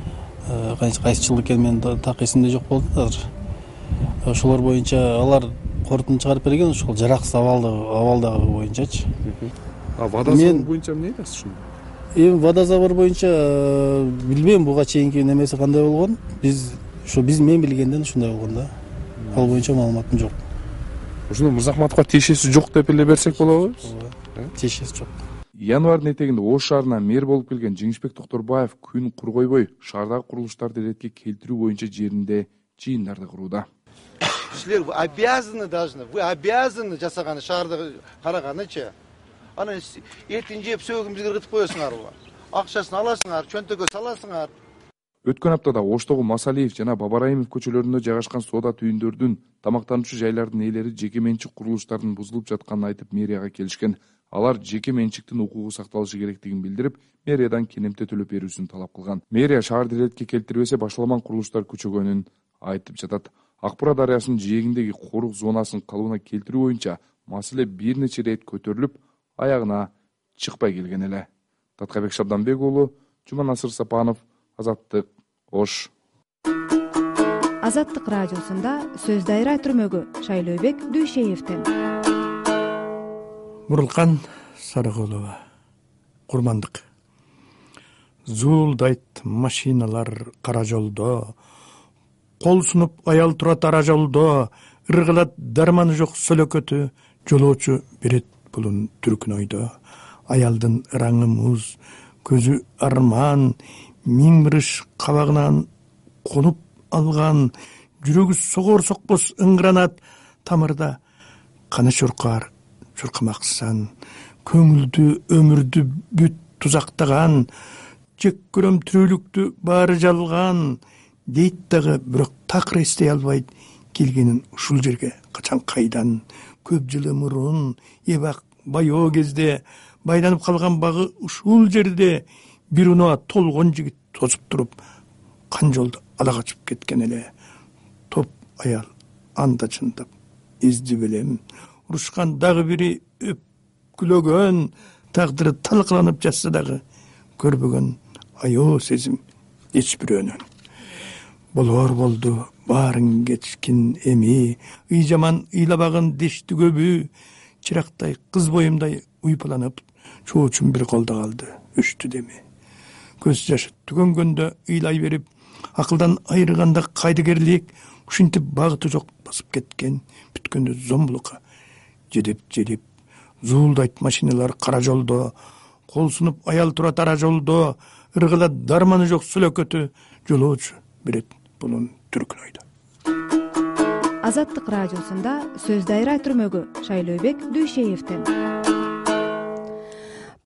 Кайсы жыл экени мен так эсимде жок болду азыр. Ошолор боюнча алар корутунду чыгарып берген, ошол жараксыз абалдагы боюнчачы. Водозабор боюнча эмне айтасыз ушунда? Эми водозабор боюнча билбейм буга чейинки немеси кандай болгон. Мен билгенден ушундай болгон да. Ал боюнча маалыматым жок. Ошондо Мырзахматовго тиешеси жок деп эле берсек болобу? Тиешеси жок. Январдын этегинде Ош шаарына мэр болуп келген Жеңишбек Токторбаев күн кур койбой шаардагы курулуштарды иретке келтирүү боюнча жеринде жыйындарды курууда. Силер вы обязаны жасаганы шаарды караганычы. Анан эртең жеп сөгүмүзгө кыргытып коесуңарбы? Акчасын аласыңар, чөнтөгө саласыңар. Өткөн аптада Оштогу Масалиев жана Бабараимов көчөлөрүндө жайгашкан соода түйүндөрдүн, тамактануучу жайлардын ээлери жеке менчик курулуштардын бузулуп жатканын айтып мэрияга келишкен. Алар жеке менчиктин укугу сакталышы керектигин билдирип, мэриядан кенемте төлөп берүүсүн талап кылган. Мэрия шаарды иретке келтирбесе башталган курулуштар күчөгөнүн айтып жатат. Ак Бура дарыясынын жээгиндеги корук зонасын калыбына келтирүү боюнча маселе бир нече ирет көтөрүлүп, аягына чыкпай келген эле. Таткайбек Шабданбек уулу, Жуманасыр Сапанов, Азаттык, Ош. Азаттык радиосунда сөз дайра түрмөгү Шайлообек Дүйшеевден. Мурулкан Сарыгулова, курмандык. Зуулдайт машиналар кара жолдо, кол сунуп аял турат ара жолдо, ыргылат дарманы жок сөлөкөтү, жолоочу берет булун түркүн ойдо. Аялдын ыраңы муз, көзү арман, миң мырыш кабагынан конуп алган, жүрөгү согор сокпос ыңгранат тамырда. Каны чуркар, чуркамаксан, көңүлдү өмүрдү бүт тузактаган, жек көрөм тирүүлүктү баары жалган, дейт дагы бирок такыр эстей албайт келгенин ушул жерге качан кайдан. Көп жылы мурун эбак байоо кезде байланып калган багы ушул жерде бир унаа толгон жигит тосуп туруп, кан жолду ала качып кеткен эле. Топ аял анда чындап изди белем, урушкан дагы бири өпкүлөгөн, тагдыры талкаланып жатса дагы көрбөгөн аё сезим эч бирөөнөн. Болор болду баарын кечкин эми, ый жаман ыйлабагын дешти көбү, чырактай кыз боюмдай уйпаланып, чоочун бир колдо калды, өчтү деми. Көз жашы түгөнгөндө ыйлай берип, акылдан айрыганда кайдыгерлик, ушинтип багыты жок басып кеткен, бүткөндө зомбулукка жедеп, зуулдайт машиналар кара жолдо, кол сунуп аял турат ара жолдо, ыргылат дарманы жок сөлөкөтү, жолоочу берет булун түркүн ойдо. Азаттык радиосунда сөз дайра түрмөгү Шайлообек Дүйшеевден.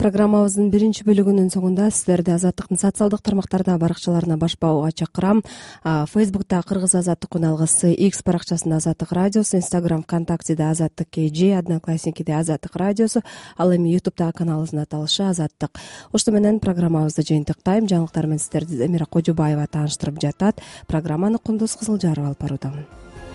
Программабыздын биринчи бөлүгүнүн соңунда сиздерди Азаттыктын социалдык тармактарда баракчаларына баш баууга чакырам. Фейсбукта Кыргыз Азаттык уналгысы, X баракчасында Азаттык радиосу, Instagram, ВКонтактеде Азаттык KG, Одноклассникиде Азаттык радиосу, ал эми YouTube'дагы каналыбыздын аталышы Азаттык. Ошто менен программабызды жыйынтыктайм. Жаңылыктар менен сиздерди Замира Кожубаева тааныштырып жатат. Программаны Кундуз Кызылжаров алып баруудамын.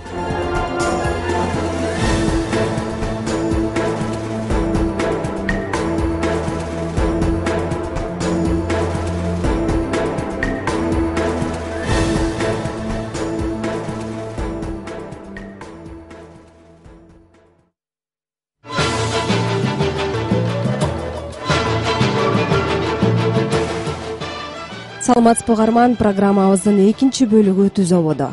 Саламатсызбы угарман, программабыздын экинчи бөлүгү түз ободо.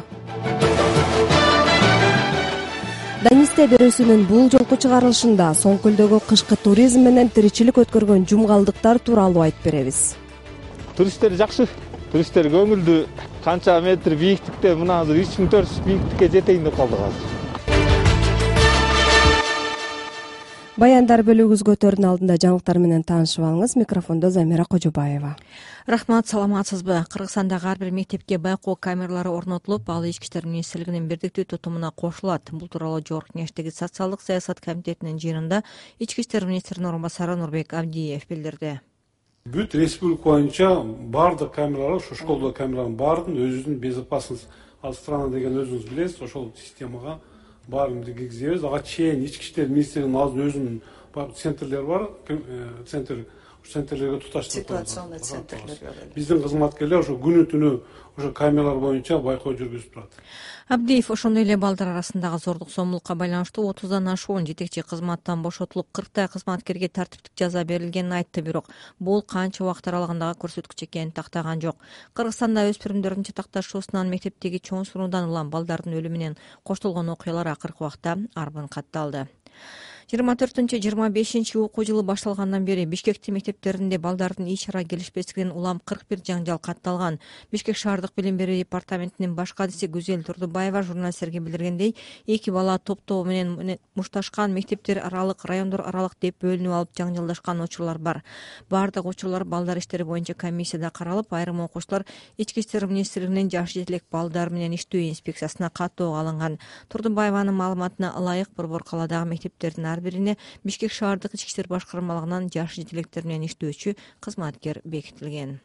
Данисте берүүсүнүн бул жолку чыгарылышында Соңкөлдөгү кышкы туризм менен тиричилик өткөргөн жумгалдыктар тууралуу айтып беребиз. Туристтер жакшы, туристтер көңүлдүү. Канча метр бийиктикте, мына азыр 3400 бийиктикке жетейин деп калдык азыр. Баяндар бөлүгүбүзгөтөрдүн алдында жаңылыктар менен таанышып алыңыз. Микрофондо Замира Кожубаева. Рахмат, саламатсызбы? Кыргызстандагы ар бир мектепке байкоо камералары орнотулуп, ал Ички иштер министрлигинин бирдиктүү тутумуна кошулат. Бул тууралуу Жогорку Кеңештеги социалдык саясат комитетинин жыйынында Ички иштер министринин орун басары Нурбек Абдиев билдирди. Бүт республика боюнча баардык камералар, ушу школдо камералардын баардыгын өзүнүн безопасность страна деген өзүңүз билесиз, ошол системага баарын киргизебиз. Ага чейин Ички иштер министрлигинин өзүнүн центрлери бар, центрлерге туташтырып ситуационный центрлер бар. Биздин кызматкерлер ошо күнү түнү ошо камералар боюнча байкоо жүргүзүп турат. Абдиев ошондой эле балдар арасындагы зордук зомбулукка байланыштуу 30дан ашуун жетекчи кызматтан бошотулуп, 40 кызматкерге тартиптик жаза берилгенин айтты, бирок бул канча убакыт аралыгындагы көрсөткүч экенин тактаган жок. Кыргызстанда өспүрүмдөрдүн чатакташуусунан мектептеги чоң суруудан улам балдардын өлүмү менен коштолгон окуялар акыркы убакта арбын катталды. 24-25 окуу жылы башталгандан бери Бишкектин мектептеринде балдардын ич-ара келишпестигинен улам 41 жаңжал катталган. Бишкек шаардык билим берүү департаментинин баш кадиси Гүзел Турдубаева журналисттерге билдиргендей, 2 бала топтоо менен мушташкан, мектептер аралык, райондор аралык деп бөлүнүп алып жаңжалдашкан учурлар бар. Бардык учурлар балдар иштери боюнча комиссияда каралып, айрым окуучулар Ички иштер министрлигинин жаш жетелек балдар менен иштөө инспекциясына каттоого алынган. Турдубаеванын маалыматына ылайык Борбор калаадагы мектептердин ар бирине Бишкек шаардык ички иштер башкармалыгынан жаш жетелектер менен иштөөчү кызматкер бекитилген.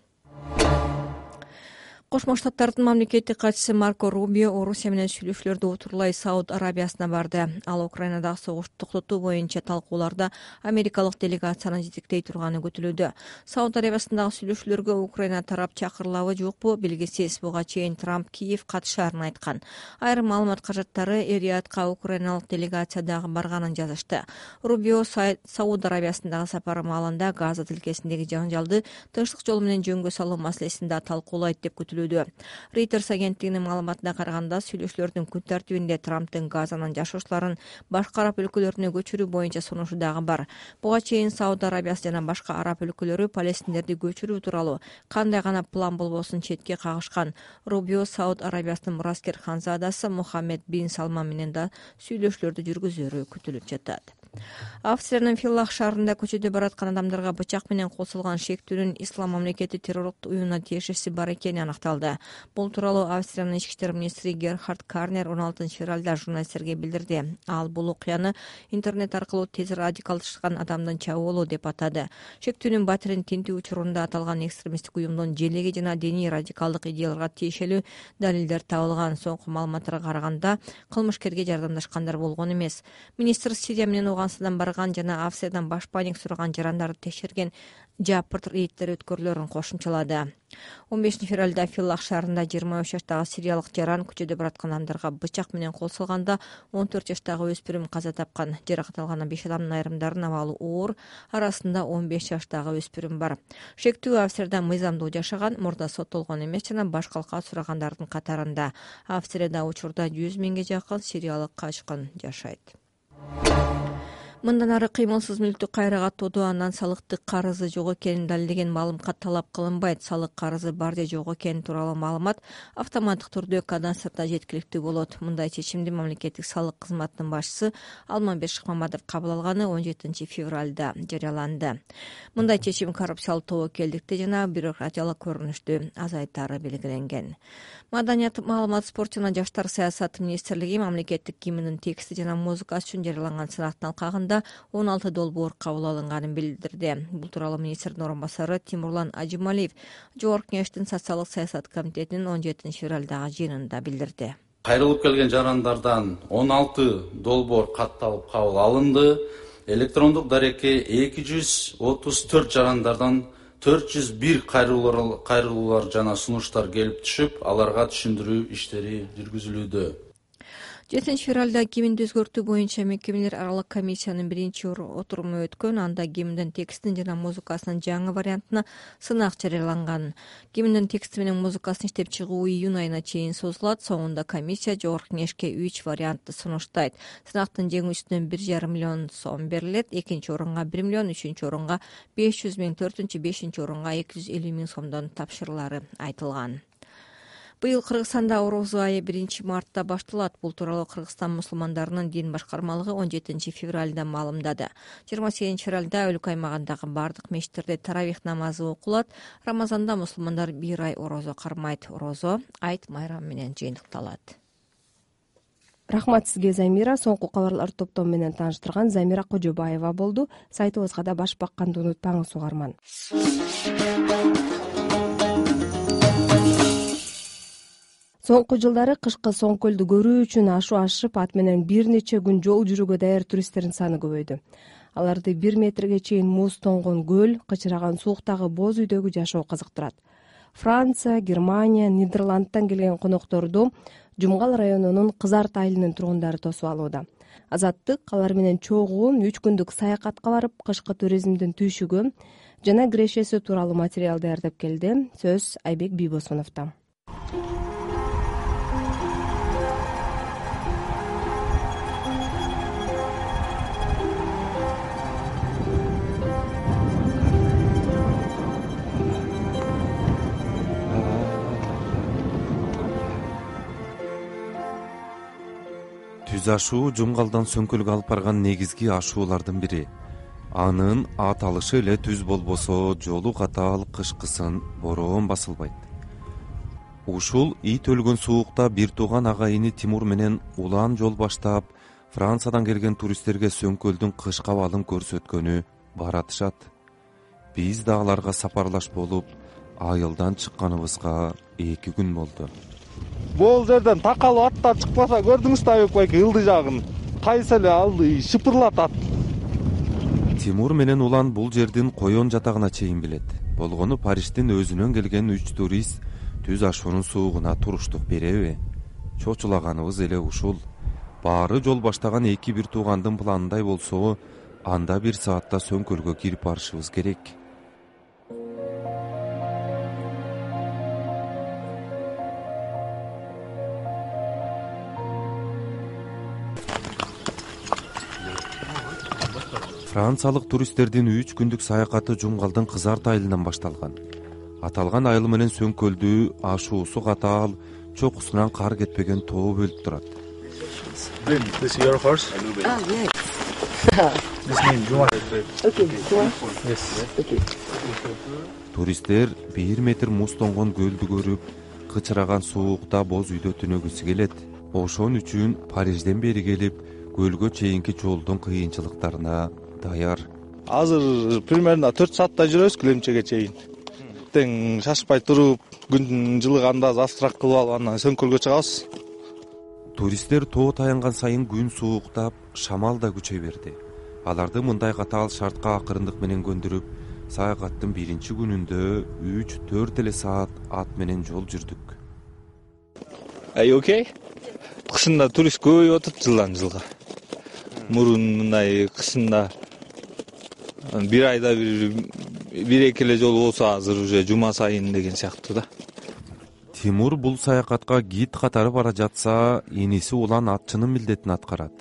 Кошмо Штаттардын мамлекеттик катчысы Марко Рубио Орусия менен сүйлөшүүлөрдү утурлай Сауд Арабиясына барды. Ал Украинадагы согушту токтотуу боюнча талкууларда америкалык делегацияны жетектей турганы күтүлүүдө. Сауд Арабиясындагы сүйлөшүүлөргө Украина тарап чакырылабы жокпу белгисиз. Буга чейин Трамп Киев катышаарын айткан. Айрым маалымат каражаттары Эр-Риядка украиналык делегация дагы барганын жазышты. Рубио Сауд Арабиясындагы сапары маалында Газа тилкесиндеги жаңжалды тынчтык жолу менен жөнгө салуу маселесин да талкуулайт деп күтүлүүдө. Reuters агенттигинин маалыматына караганда, сүйлөшүүлөрдүн күн тартибинде Трамптын Газанын жашоочуларын башка араб өлкөлөрүнө көчүрүү боюнча сунушу дагы бар. Буга чейин Сауд Арабиясы жана башка араб өлкөлөрү палестиндерди көчүрүү тууралуу кандай гана план болбосун четке кагышкан. Рубио Сауд Арабиясынын мураскер ханзадасы Мухаммед бин Салман менен да сүйлөшүүлөрдү жүргүзөрү күтүлүп жатат. Австриянын Филлах шаарында көчөдө бараткан адамдарга бычак менен кол салган шектүүнүн Ислам мамлекети террорлук уюмуна тиешеси бар экени аныкталды. Бул тууралуу Австриянын ички иштер министри Герхард Карнер 16-февралда журналисттерге билдирди. Ал бул окуяны интернет аркылуу тез радикалдашкан адамдын чабуулу деп атады. Шектүүнүн батирин тинтүү учурунда аталган экстремисттик уюмдун желеги жана диний радикалдык идеяларга тиешелүү далилдер табылган. Соңку маалыматтарга караганда, кылмышкерге жардамдашкандар болгон эмес. Министр Сирия менен Афганстандан барган жана Австриядан башпаник сураган жарандарды текшерген жапырт рейдтер өткөрүлөрүн кошумчалады. 15-февралда Филлах шаарында 23 жаштагы сириялык жаран көчөдө бараткан адамдарга бычак менен кол салганда 14 жаштагы өспүрүм каза тапкан. Жаракат алган 5 адамдын айрымдарынын абалы оор, арасында 15 жаштагы өспүрүм бар. Шектүү Австрияда мыйзамдуу жашаган, мурда соттолгон эмес жана баш калка сурагандардын катарында. Австрияда учурда 100 миңге жакын сириялык качкын жашайт. Мындан ары кыймылсыз мүлктү кайра каттоодо андан салыктык карызы жок экенин далилдеген маалыматка талап кылынбайт. Салык карызы бар же жок экени тууралуу маалымат автоматтык түрдө кадастрда жеткиликтүү болот. Мындай чечимди мамлекеттик салык кызматынын башчысы Алманбек Шыкмаматов кабыл алганы 17 февралда жарыяланды. Мындай чечим коррупциялык тобокелдикти жана бюрократиялык көрүнүштү азайтаары белгиленген. Маданият, маалымат, спорт жана жаштар саясаты министрлиги мамлекеттик гимндин тексти жана музыкасы үчүн жарыяланган сынактын алкагында 16 долбоор кабыл алынганын билдирди. Бул тууралуу министрдин орун басары Тимурлан Ажималиев Жогорку Кеңештин социалдык саясат комитетинин 17 февралдагы жыйынында билдирди. Кайрылып келген жарандардан 16 долбоор катталып кабыл алынды. Электрондук дарекке 234 жарандардан 401 кайрылуулар жана сунуштар келип түшүп, аларга түшүндүрүү иштери жүргүзүлүүдө. 7 февралда гимнди өзгөртүү боюнча мекемелер аралык комиссиянын биринчи отуруму өткөн. Анда гимндин текстин жана музыкасынын жаңы вариантына сынак жарыяланган. Гимндин тексти менен музыкасын иштеп чыгуу июнь айына чейин созулат. Соңунда комиссия Жогорку Кеңешке 3 вариантты сунуштайт. Сынактын жеңүүчүсүнө 1,5 миллион сом берилет. Экинчи орунга 1 миллион, үчүнчү орунга 500 миң, төртүнчү, бешинчи орунга 250 миң сомдон тапшырылары айтылган. Быйыл Кыргызстанда Орозо айы 1 мартта башталат. Бул тууралуу Кыргызстан мусулмандарынын дин башкармалыгы 17 февралда маалымдады. 28 февралда өлкө аймагындагы бардык мечиттерде таравих намазы окулат. Рамазанда мусулмандар 1 ай орозо кармайт. Орозо айт майрам менен жыйынтыкталат. Рахмат сизге, Замира. Соңку кабарлар топтому менен тааныштырган Замира Кожобаева болду. Сайтыбызга да баш бакканды унутпаңыз, угарман. Соңку жылдары кышкы Соңкөлдү көрүү үчүн ашу ашып, ат менен бир нече күн жол жүрүүгө даяр туристтердин саны көбөйдү. Аларды 1 метрге чейин муз тоңгон көл, кычыраган сууктагы боз үйдөгү жашоо кызыктырат. Франция, Германия, Нидерландтан келген конокторду Жумгал районунун Кызарт айылынын тургундары тосуп алууда. Азаттык алар менен чогуу 3 күндүк саякатка барып, кышкы туризмдин түйшүгү жана кирешеси тууралуу материал даярдап келди. Сөз Айбек Бийбосуновдо. Түз ашуу Жумгалдан Сөңкөлгө алып барган негизги ашуулардын бири. Анын аталышы эле түз болбосо, жолу катаал, кышкысын бороон басылбайт. Ушул ит өлгөн суукта бир тууган агайыны Тимур менен улан жол баштап, Франциядан келген туристтерге Сөңкөлдүн кышкы абалын көрсөткөнү баратышат. Биз да аларга сапарлаш болуп, айылдан чыкканыбызга 2 күн болду. Бул жерден такалып аттар чыкпаса, көрдүңүз да Айбек байке, ылдый жагын кайсы эле алды шыпырлатат. Тимур менен улан бул жердин коён жатагына чейин билет. Болгону Париштин өзүнөн келген 3 турист түз ашуунун суугуна туруштук береби? Чочулаганыбыз эле ушул. Баары жол баштаган 2 туугандын планындай болсо, анда 1 саатта Сөңкөлгө кирип барышыбыз керек. Франциялык туристтердин 3 күндүк саякаты Жумгалдын Кызарт айылынан башталган. Аталган айыл менен Сөңкөлдү ашуусу катаал, чокусунан кар кетпеген тоо бөлүп турат. Туристтер 1 метр муз тоңгон көлдү көрүп, кычыраган суукта боз үйдө түнөгүсү келет. Ошон үчүн Парижден бери келип, көлгө чейинки жолдун кыйынчылыктарына даяр. Азыр примерно 4 сааттай жүрөбүз Килемчеге чейин. Тең шашпай туруп, күн жылыганда завтрак кылып алып, анан Сөңкөлгө чыгабыз. Туристтер тоо таянган сайын күн сууктап, шамал да күчөй берди. Аларды мындай катаал шартка акырындык менен көндүрүп, саякаттын 1 күнүндө 3-4 эле саат ат менен жол жүрдүк. Окей. Кышында турист көбөйүп атат жылдан жылга. Мурун мындай кышында 1 айда 1-2 эле жол болсо, азыр уже жума сайын деген сыяктуу да. Тимур бул саякатка гид катары бара жатса, иниси улан атчынын милдетин аткарат.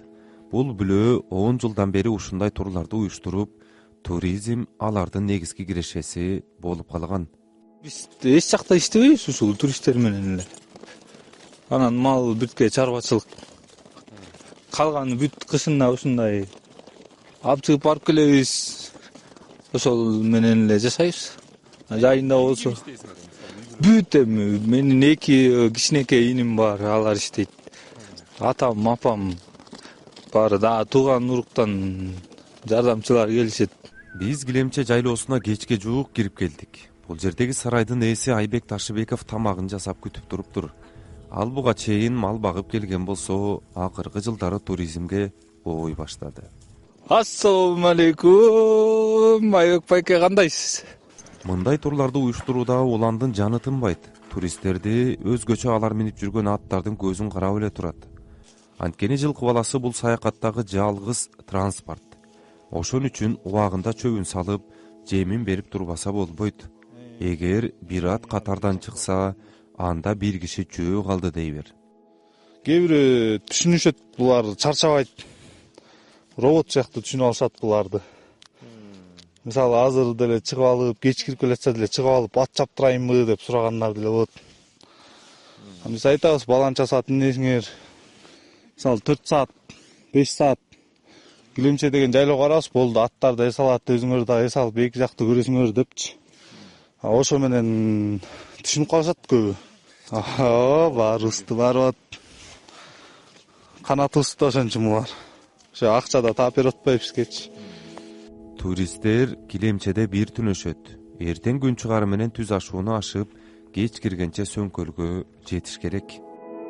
бул бүлөө 10 жылдан бери ушундай турларды уюштуруп, туризм алардын негизги кирешеси болуп калган. Биз эч жакта иштебейбиз ушул туристтер менен эле. Анан мал бүтке чарбачылык. Калганы бүт кышында ушундай алып чыгып барып келебиз. Ошол менен эле жашайбыз. Жайында болсо бүт эми менин 2 кичинекей иним бар, алар иштейт. Атам, апам баары да тууган уруктан жардамчылар келишет. Биз Килемче жайлоосуна кечке жуук кирип келдик. Бул жердеги сарайдын ээси Айбек Ташыбеков тамагын жасап күтүп туруптур. Ал буга чейин мал багып келген болсо, акыркы жылдары туризмге ой баштады. Ассаламу алейкум. Айбек байке, кандайсыз? Мындай турларды уюштурууда уландын жаны тынбайт. Туристтерди өзгөчө алар минип жүргөн аттардын көзүн карап эле турат. Анткени жылкы баласы бул саякаттагы жалгыз транспорт. Ошон үчүн убагында чөбүн салып, жемин берип турбаса болбойт. Эгер бир ат катардан чыкса, анда бир киши жөө калды дей бер. Кээ бири түшүнүшөт, булар чарчабайт. Робот сыяктуу түшүнүп алышат буларды. Мисалы, азыр деле чыгып алып, кеч кирип келатса деле чыгып алып, ат чаптырайынбы деп сурагандар деле болот. Биз айтабыз, баланча саат эмнесиңер? Мисалы, 4 саат, 5 саат Килемче деген жайлоого барабыз, болду, аттарды эс алат, өзүңөр да эс алып, эки жакты көрөсүңөр депчи. Ошо менен түшүнүп калышат көбү. Баарыбызды барып ат. Канатыбызды ошон үчүн булар. Ошо акчада таап берип атпайбы бизгечи. Туристтер Килемчеде бир түнөшөт. Эртең күн чыгары менен түз ашууну ашып, кеч киргенче сөңкөлгө жетиш керек.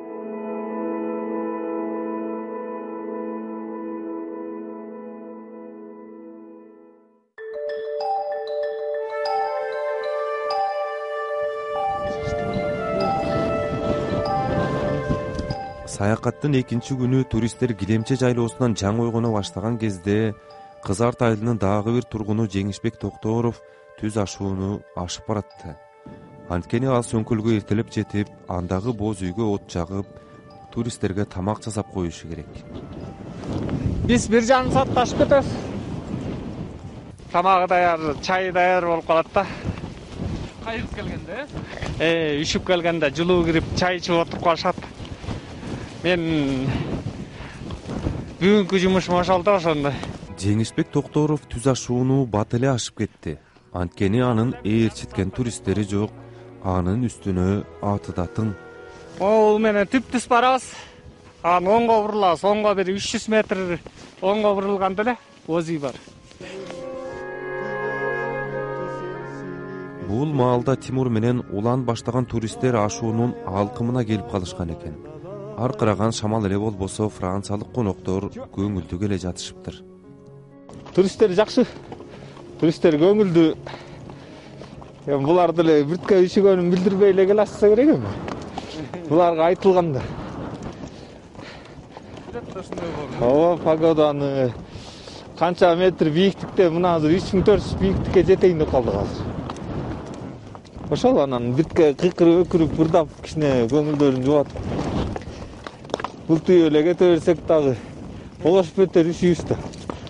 Саякаттын экинчи күнү туристтер Килемче жайлоосунан жаңы ойгоно баштаган кезде Кызарт айылынын дагы бир тургуну Жеңишбек Токторов түз ашууну ашып баратты. Анткени ал сөңкөлгө эртелеп жетип, андагы боз үйгө от жагып, туристтерге тамак жасап коюшу керек. Биз 1,5 саатта ашып кетебиз. Тамагы даяр, чайы даяр болуп калат да. Кайрып келгенде? Үшүп келгенде жылуу кирип, чай ичип отуруп калышат. Мен бүгүнкү жумушум ошол да, ошондой. Жеңишбек Токторов түз ашууну бат эле ашып кетти. Анткени анын ээрчиткен туристтери жок, анын үстүнө аты да тың. Ол менен түп-түз барабыз. Анан оңго бурулабыз, оңго бир 300 метр оңго бурулганда эле боз үй бар. Бул маалда Тимур менен улан баштаган туристтер ашуунун алкымына келип калышкан экен. Аркыраган шамал эле болбосо, франциялык коноктор көңүлдүү келе жатышыптыр. Туристтер жакшы. Туристтер көңүлдүү. Булар деле биртке үшүгөнүн билдирбей эле келе атса керек эми. Буларга айтылганда. Погоданы канча метр бийиктикте, мына азыр 3400 бийиктикке жетейин деп калдык азыр. Ошол анан биртке кыйкырып өкүрүп бырдап кичине көңүлдөрүн жубат. Бултуй эле кете берсек дагы олошуп кетер үшүбүз да.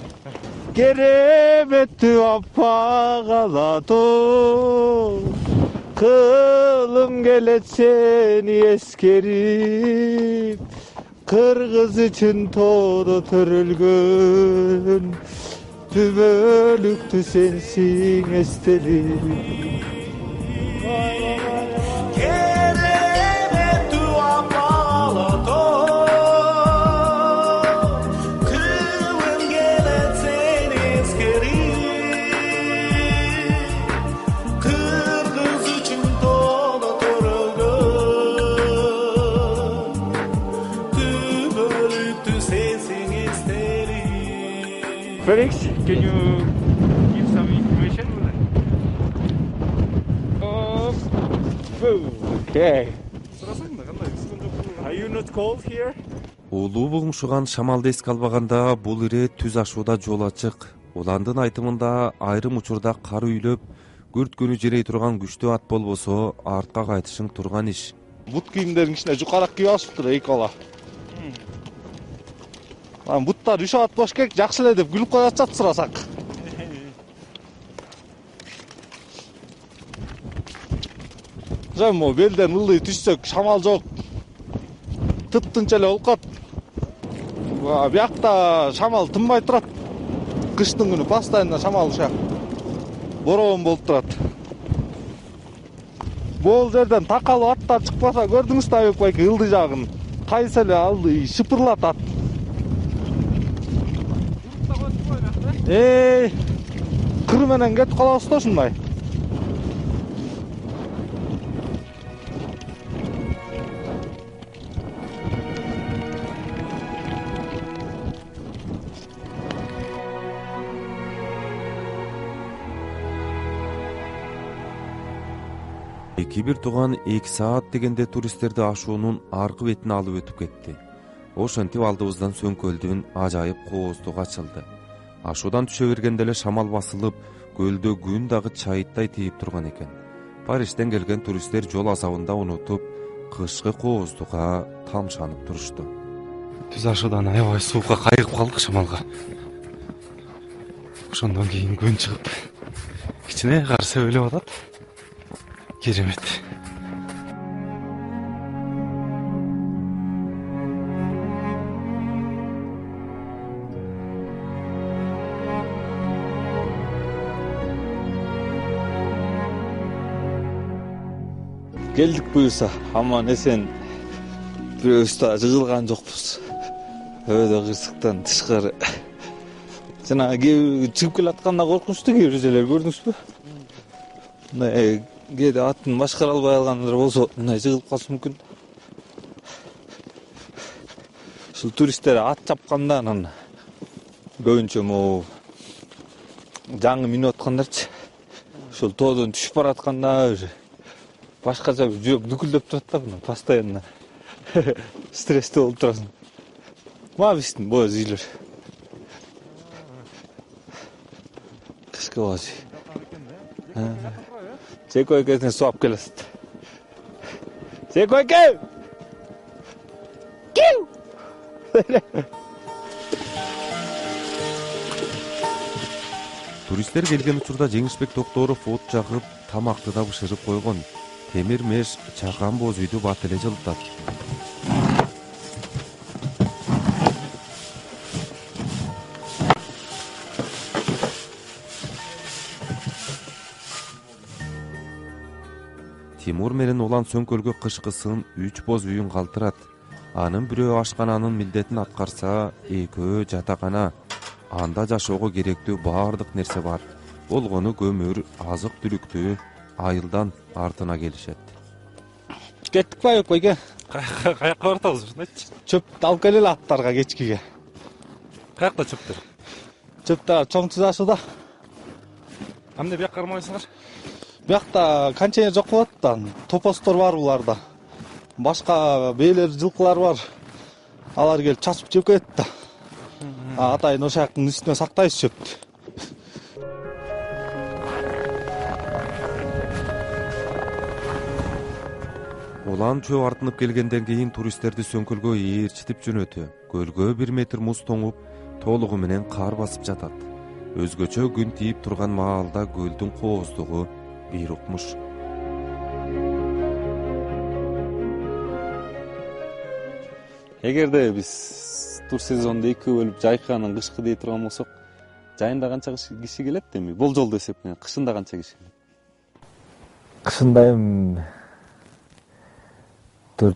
Кереметтүү аппак ала тоо, кылым келет сени эскерип, кыргыз үчүн тоодо төрөлгөн, түбөлүктүү сенсиң эстелип. Felix, can you give some information on that? Okay. Are you not cold here? Улуу бугумшуган шамалды эске албаганда бул ирет түз ашууда жол ачык. Уландын айтымында айрым учурда кар үйлөп, күрткөнү жерей турган күчтүү ат болбосо артка кайтышың турган иш. Бут кийимдерин кичине жукарак кийип алышыптыр эки бала. буттар үшүп атпаш керек, жакшы эле деп күлүп коюп атышат сурасак. Жаммо белден ылдый түшсөк, шамал жок. Тып-тынч эле болуп калат. Биякта шамал тынбай турат. Кыштын күнү постоянно шамал ушак. Бороон болуп турат. Бул жерден такалып аттар чыкпаса, көрдүңүз да Айбек байке, ылдый жагын. Кайсы эле алды шыпырлатат. Кыр менен кетип калабыз да ушундай. Бир тууган 2 саат дегенде туристтерди ашуунун аркы бетине алып өтүп кетти. Ошентип алдыбыздан Сөңкөлдүн ажайып кооздугу ачылды. Ашуудан түшө бергенде эле шамал басылып, көлдө күн дагы чайыттай тийип турган экен. Парижден келген туристтер жол азабында унутуп, кышкы кооздуга тамшанып турушту. Түз ашуудан аябай суукка кайрып калдык шамалга. Ошондон кийин күн чыгып, кичине кар сөбөлөп атат. Керемет. Келдик буюрса, аман эсен. Бирөөбүз да жыгылган жокпуз. Өйдө кырсыктан тышкары. Жана чыгып келатканда коркунучтуу кээ бир жерлер көрдүңүзбү? Кээде атын башкара албай алгандар болсо, мындай жыгылып калышы мүмкүн. Ушул туристтер ат чапканда анан көбүнчө могу жаңы минип аткандарчы. Ушул тоодон түшүп баратканда башкача жүрөк дүкүлдөп турат да, мына постоянно. Стрессте болуп турасың. Мага биздин боз үйлөр. Кышкы боз. Жеко экесине суап келесиз. Жеко эке! Ким? Туристтер келген учурда Жеңишбек Токторов от жагып, тамакты да бышырып койгон. Темир меш чакан боз үйдү бат эле жылытат. Тимур менен улан Сөңкөлгө кышкысын 3 боз үйүн калтырат. Анын бирөө ашкананын милдетин аткарса, экөө жатакана. Анда жашоого керектүү баардык нерсе бар. Болгону көмүр, азык түлүктү айылдан артына келишет. Кеттик ба Айбек байке? Каякка баратабыз ушундайчы? Чөп алып келели аттарга кечкиге. Каякта чөптөр? Чөптөр чоң Түз ашууда. Эмне бияк кармайсыңар? Биякта контейнер жок болот да, топостор бар буларда. Башка бээлер, жылкылар бар. Алар келип чачып жеп кетет да. Атайын ошаяктын үстүнө сактайбыз чөптү. Улан чөө артынып келгенден кийин туристтерди Сөңкөлгө ээрчитип жөнөтү. Көлгө 1 метр муз тоңуп, толугу менен кар басып жатат. Өзгөчө күн тийип турган маалда көлдүн кооздугу бир укмуш. Эгерде биз тур сезонду 2 бөлүп жайканын кышкы дей турган болсок, жайында канча киши келет эми? Болжолду эсеп менен кышында канча киши келет? Кышында эми 4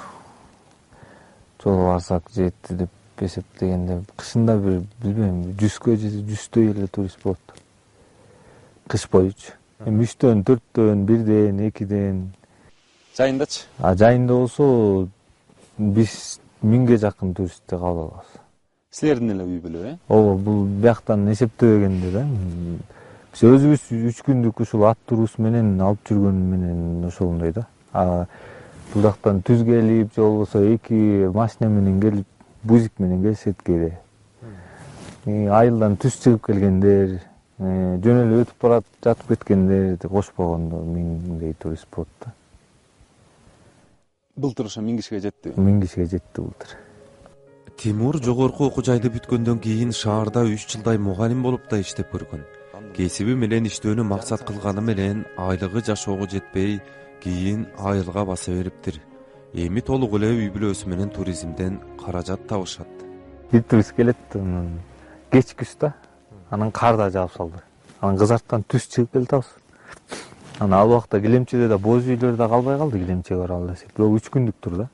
жолу барсак жетти деп эсептегенде, кышында бир билбейм 100-100 эле турист болот. Кыш боючу. Эми 3-төн, 4-төн, 1ден, 2ден. Жайындачы? Жайында болсо биз 1000ге жакын туристти кабыл алабыз. Силердин эле үй бүлө, Ооба, бул бияктан эсептебегенде да. Биз өзүбүз 3 күндүк ушул ат турубуз менен алып жүргөн менен ошондой да. Бул жактан түз келип, же болбосо 2 машина менен келип, бузик менен келишет кээде. Айылдан түз чыгып келгендер, жөн эле өтүп барат, жатып кеткендер кошпогондо 1000дей турист болот да. Былтыр ошо 1000 кишиге жетти. 1000 кишиге жетти былтыр. Тимур жогорку окуу жайды бүткөндөн кийин шаарда 3 жылдай мугалим болуп да иштеп көргөн. Кесиби менен иштөөнү максат кылганы менен айлыгы жашоого жетпей, кийин айылга баса бериптир. Эми толук эле үй бүлөсү менен туризмден каражат табышат. Бир турист келет, кеч күз да, анан кар да жаап салды. Анан кызарттан түз чыгып келатабыз. Анан ал убакта Килемчеде да боз үйлөр да калбай калды, Килемчеге баралы десек. Бирок 3 күндүк турду.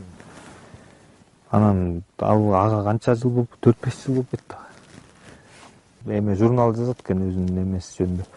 Анан ага канча жыл болуп, 4-5 жыл болуп кетти. Эме журнал жазат экен өзүнүн эмеси жөнүндө.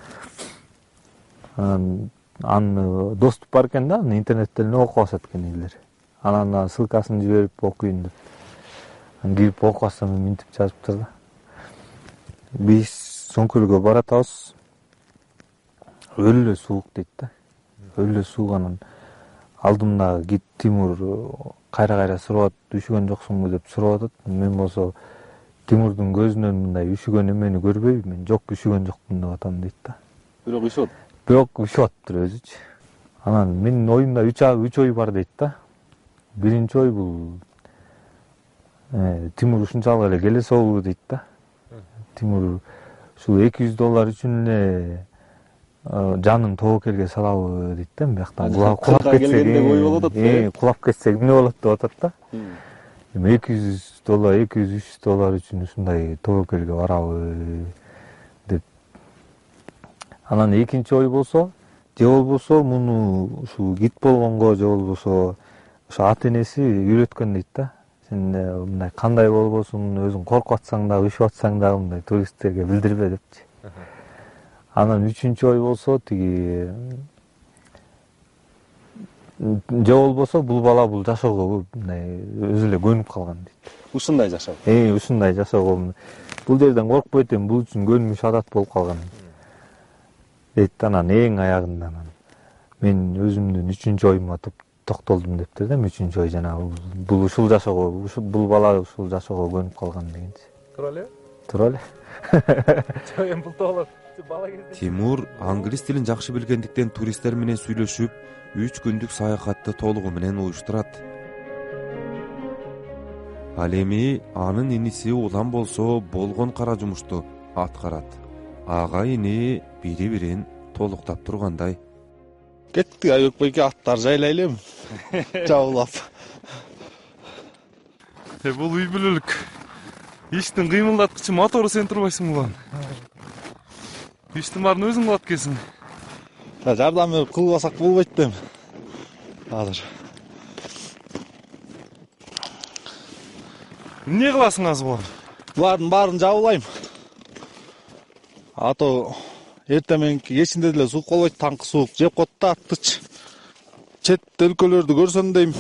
Анан аны доступ бар экен да, интернеттен окуп алышат экен элдер. Анан ссылкасын жиберип окуйн деп. Анан кирип окуп алсам минтип жазыптыр да. Биз Сөңкөлгө баратабыз. Өлө суук дейт да. Өлө суук, анан алдымда гид Тимур кайра сурап, үшүгөн жоксуңбу деп сурап атат. Мен болсо Тимурдун көзүнөн мындай үшүгөн эмени көрбөйм, мен жок үшүгөн жокмун деп атам дейт да. Бирок үшөт. Бирок үшөттүр өзүчү. Анан менин оюмда 3 ой бар дейт да. Биринчи ой бул Тимур ушунчалык эле келе соолу дейт да. Тимур ушул $200 үчүн эле жанын тобокелге салабы дейт да. Бияктан кулап кетсек эмне болот деп атат да. $200, $200-300 үчүн ушундай тобокелге барабы деп. Анан экинчи ой болсо, же болбосо муну ушул гид болгонго, же болбосо ошо ата энеси үйрөткөн дейт да. Сен мындай кандай болбосуң, өзүң коркуп атсаң да, үшүп атсаң да мындай туристтерге билдирбе депчи. Анан үчүнчү ой болсо, тиги же болбосо бул бала бул жашоого мындай өзү эле көнүп калган дейт. Ушундай жашоо. Ушундай жашоого бул жерден коркпой этем, бул үчүн көнүмүш адат болуп калган дейт. Анан эң аягында мен өзүмдүн үчүнчү оюма токтолдум дептир да. Үчүнчү ой жанагы бул ушул жашоого, бул бала ушул жашоого көнүп калган дегенчи. Туура эле? Туура эле. Жок, эми бул тоолор бала кезде. Тимур англис тилин жакшы билгендиктен туристтер менен сүйлөшүп, 3 күндүк саякатты толугу менен уюштурат. Ал эми анын иниси улам болсо болгон кара жумушту аткарат. Ага ини бири-бирин толуктап тургандай. Кеттик Айбек байке, аттар жайлайлы эми. Жабылап. Бул үй бүлөлүк иштин кыймылдаткычы мотору сен турбайсың улан. Иштин баарын өзүң кылат экенсиң. Жардам берип кылбасак болбойт дейм. Азыр. Эмне кыласың азыр улан? Булардын баарын жабылайм. Ато эртең менен кечинде деле суук болбойт, таңкы суук жеп коет да аттыч. Чет өлкөлөрдү көрсөм дейм.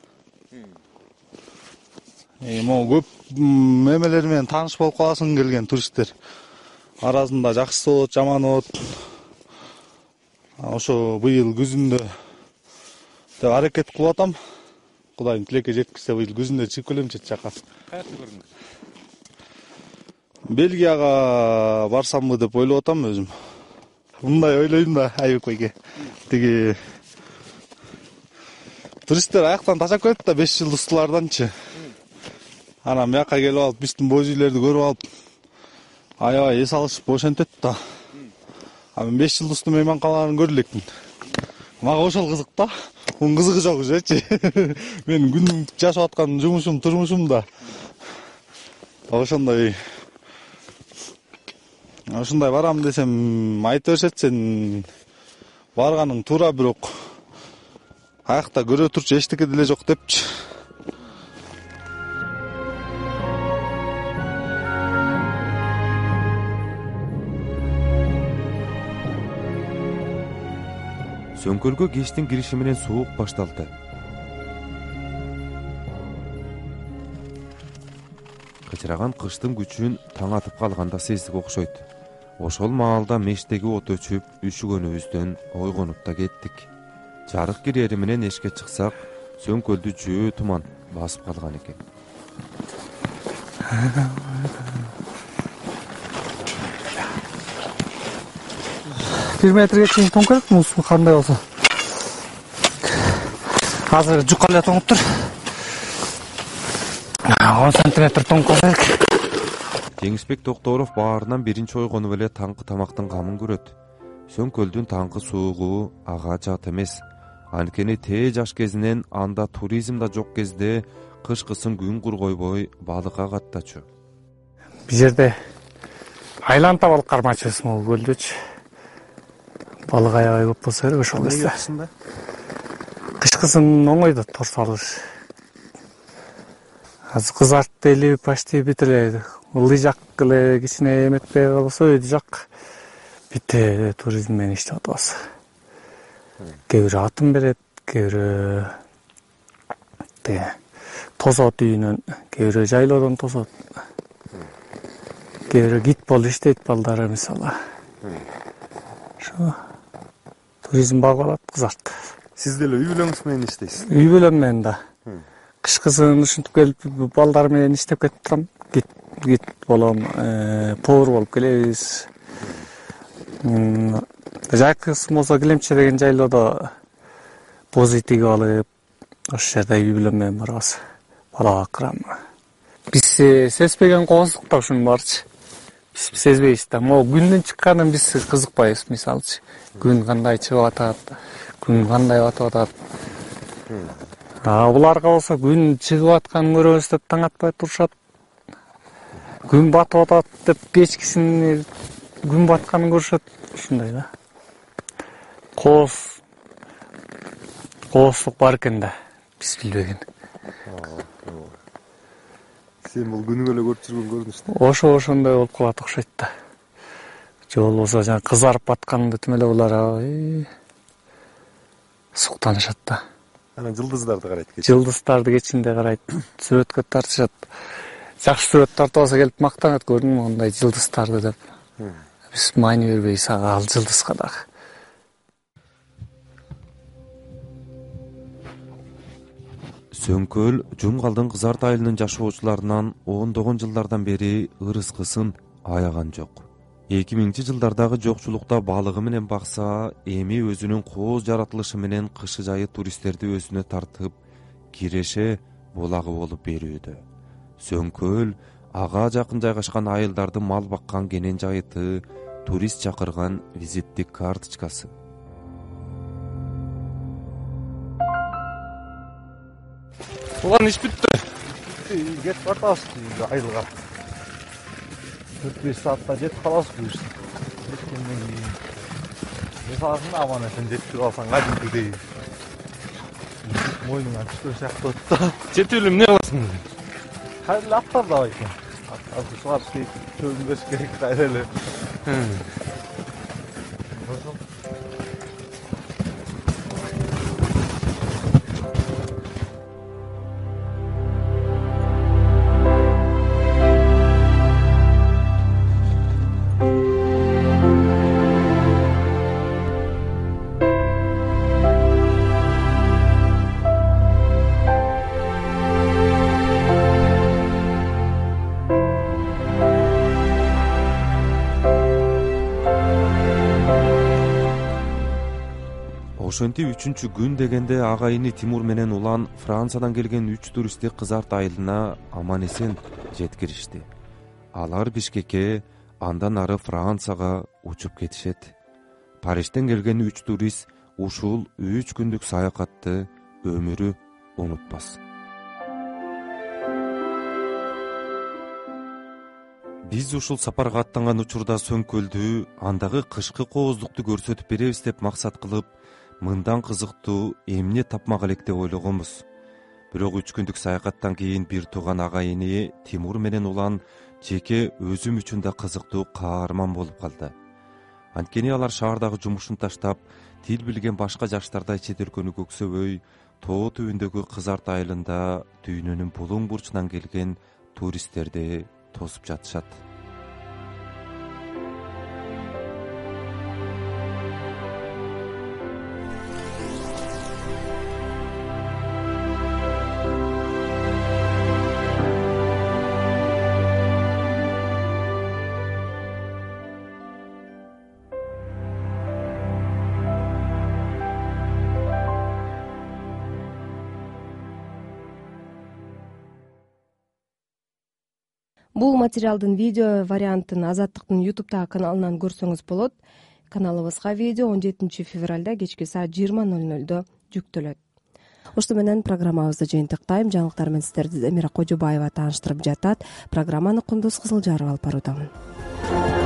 Могу көп мемелер менен тааныш болуп каласың келген туристтер. Арасында жакшысы болот, жаманы болот. Ошо быйыл күзүндө деп аракет кылып атам. Кудайым тилекке жеткизсе быйыл күзүндө чыгып келем чет жака. Каякта көрдүң? Бельгияга барсамбы деп ойлоп атам өзүм. Мындай ойлойм да, Айбек байке. Тиги туристтер аяктан тажап кетет да 5 жылдыктууларданчы. Анан бияка келип алып, биздин боз үйлөрдү көрүп алып, аябай эс алышып ошентет да. Мен 5 жылдыктуу мейманканаларын көрө элекмин. Мага ошол кызык да. Мунун кызыгы жок үчүчү. Мен күндүк жашап аткан жумушум, турмушум да. Ошондой барам десем айта беришет, сен барганың туура, бирок аякта көрө турчу эчтеке деле жок депчи. Сөңкөлгө кечтин кириши менен суук башталды. Кычыраган кыштын күчүн таң атып калганда сездик окшойт. Ошол маалда мештеги от өчүп, үшүгөнүбүздөн ойгонуп да кеттик. Жарык кирери менен эшикке чыксак, Сөңкөлдү жөө туман басып калган экен. 1 метрге чейин тоң керек, муз кандай болсо. Азыр жука эле тоңуп тур. 10 сантиметр тоң болсо керек. Жеңишбек Токторов баарынан биринчи ойгонуп эле таңкы тамактын камын көрөт. Сөңкөлдүн таңкы суугу ага жат эмес. Анткени тээ жаш кезинен анда туризм да жок кезде кышкысын күн кургойбой балыкка каттачу. Бул жерде айланта балык кармачыбыз могу көлдөчү. Балык аябай көп болсо керек ошол кезде. Кышкысын оңойдо тор салыш. Азыр кызартты эле почти бүтө эле. Ылдый жак эле кичине эметпей калса өйдү жак бүтө туризм менен иштеп атабыз. Кээ бирөө атын берет, кээ бирөө тосот үйүнөн, кээ бирөө жайлоодон тосот. Кээ бирөө гид болуп иштейт балдары мисалы. Ошо туризм багып алат кызарт. Сиз деле үй бүлөңүз менен иштейсиз? Үй бүлөм менен да. Кышкысын ушинтип келип балдар менен иштеп кетип турам. Гид болом, повар болуп келебиз. Жайкысы болсо Килемче деген жайлоодо боз тигип алып, ошол жерде үй бүлөм менен барабыз. Бала акырам. Биз сезбеген коомдук да ушунун баарычы. Биз сезбейбиз да. Могу күндүн чыкканын биз кызыкпайбыз, мисалчы. Күн кандай чыгып атат, күн кандай батып атат. Буларга болсо күн чыгып атканын көрөбүз деп таң атпай турушат. Күн батып атат деп кечкисин күн батканын көрүшөт. Ушундай да. Кооздук бар экен да. Биз билбеген. Сен бул күнүгө эле көрүп жүргөн көрүнүш да. Ошондой болуп калат окшойт да. Же болбосо жана кызарып батканды түм эле булар суктанышат да. Анан жылдыздарды карайт. Жылдыздарды кечинде карайт, сүрөткө тартышат. Жакшы сүрөт тартып алса келип мактанат, көрдүңбү мындай жылдыздарды деп. Биз маани бербейбиз ал жылдызга дагы. Сөңкөл Жумгалдын Кызарт айылынын жашоочуларынан ондогон жылдардан бери ырыскысын аяган жок. 2000-жылдардагы жокчулукта балыгы менен бакса, эми өзүнүн кооз жаратылышы менен кышы жайы туристтерди өзүнө тартып, киреше булагы болуп берүүдө. Сөңкөл ага жакын жайгашкан айылдарды мал баккан кенен жайыты, турист чакырган визиттик карточкасы. Улан иш бүттү. Кетип атабыз айылга. 4-5 саатта жетип калабыз буюрса. Жеткенден кийин мисалын аман-эсен жетип калсаң кадимкидей мойнуңан түшкөн сыяктуу болот да. Жетип эле эмне кыласың? Кайра аттар да бар экен. Аттарды сугарып дейт, чөгүндөрүш керек кайра эле. Ошентип 3-күн дегенде агайыны Тимур менен Улан Франциядан келген 3 туристти Кызарт айылына аман-эсен жеткиришти. Алар Бишкекке, андан ары Францияга учуп кетишет. Парижден келген 3 турист ушул 3 күндүк саякатты өмүрү унутпас. Биз ушул сапарга аттанган учурда Сөңкөлдү, андагы кышкы кооздукту көрсөтүп беребиз деп максат кылып, мындан кызыктуу эмне тапмак элек деп ойлогонбуз. Бирок 3 күндүк саякаттан кийин бир тууган агайыны Тимур менен Улан жеке өзүм үчүн да кызыктуу каарман болуп калды. Анткени алар шаардагы жумушун таштап, тил билген башка жаштардай чет өлкөнү көксөбөй, тоо түбүндөгү Кызарт айылында дүйнөнүн булуң бурчунан келген туристтерди тосуп жатышат. Бул материалдын видео вариантын Азаттыктын YouTube'дагы каналынан көрсөңүз болот. Каналыбызга видео 17 февралда кечки саат 20:00 жүктөлөт. Ошто менен программабызды жыйынтыктайм. Жаңылыктар менен сиздерди Замира Кожобаева тааныштырып жатат. Программаны Кундуз Кызылжарова алып баруудамын.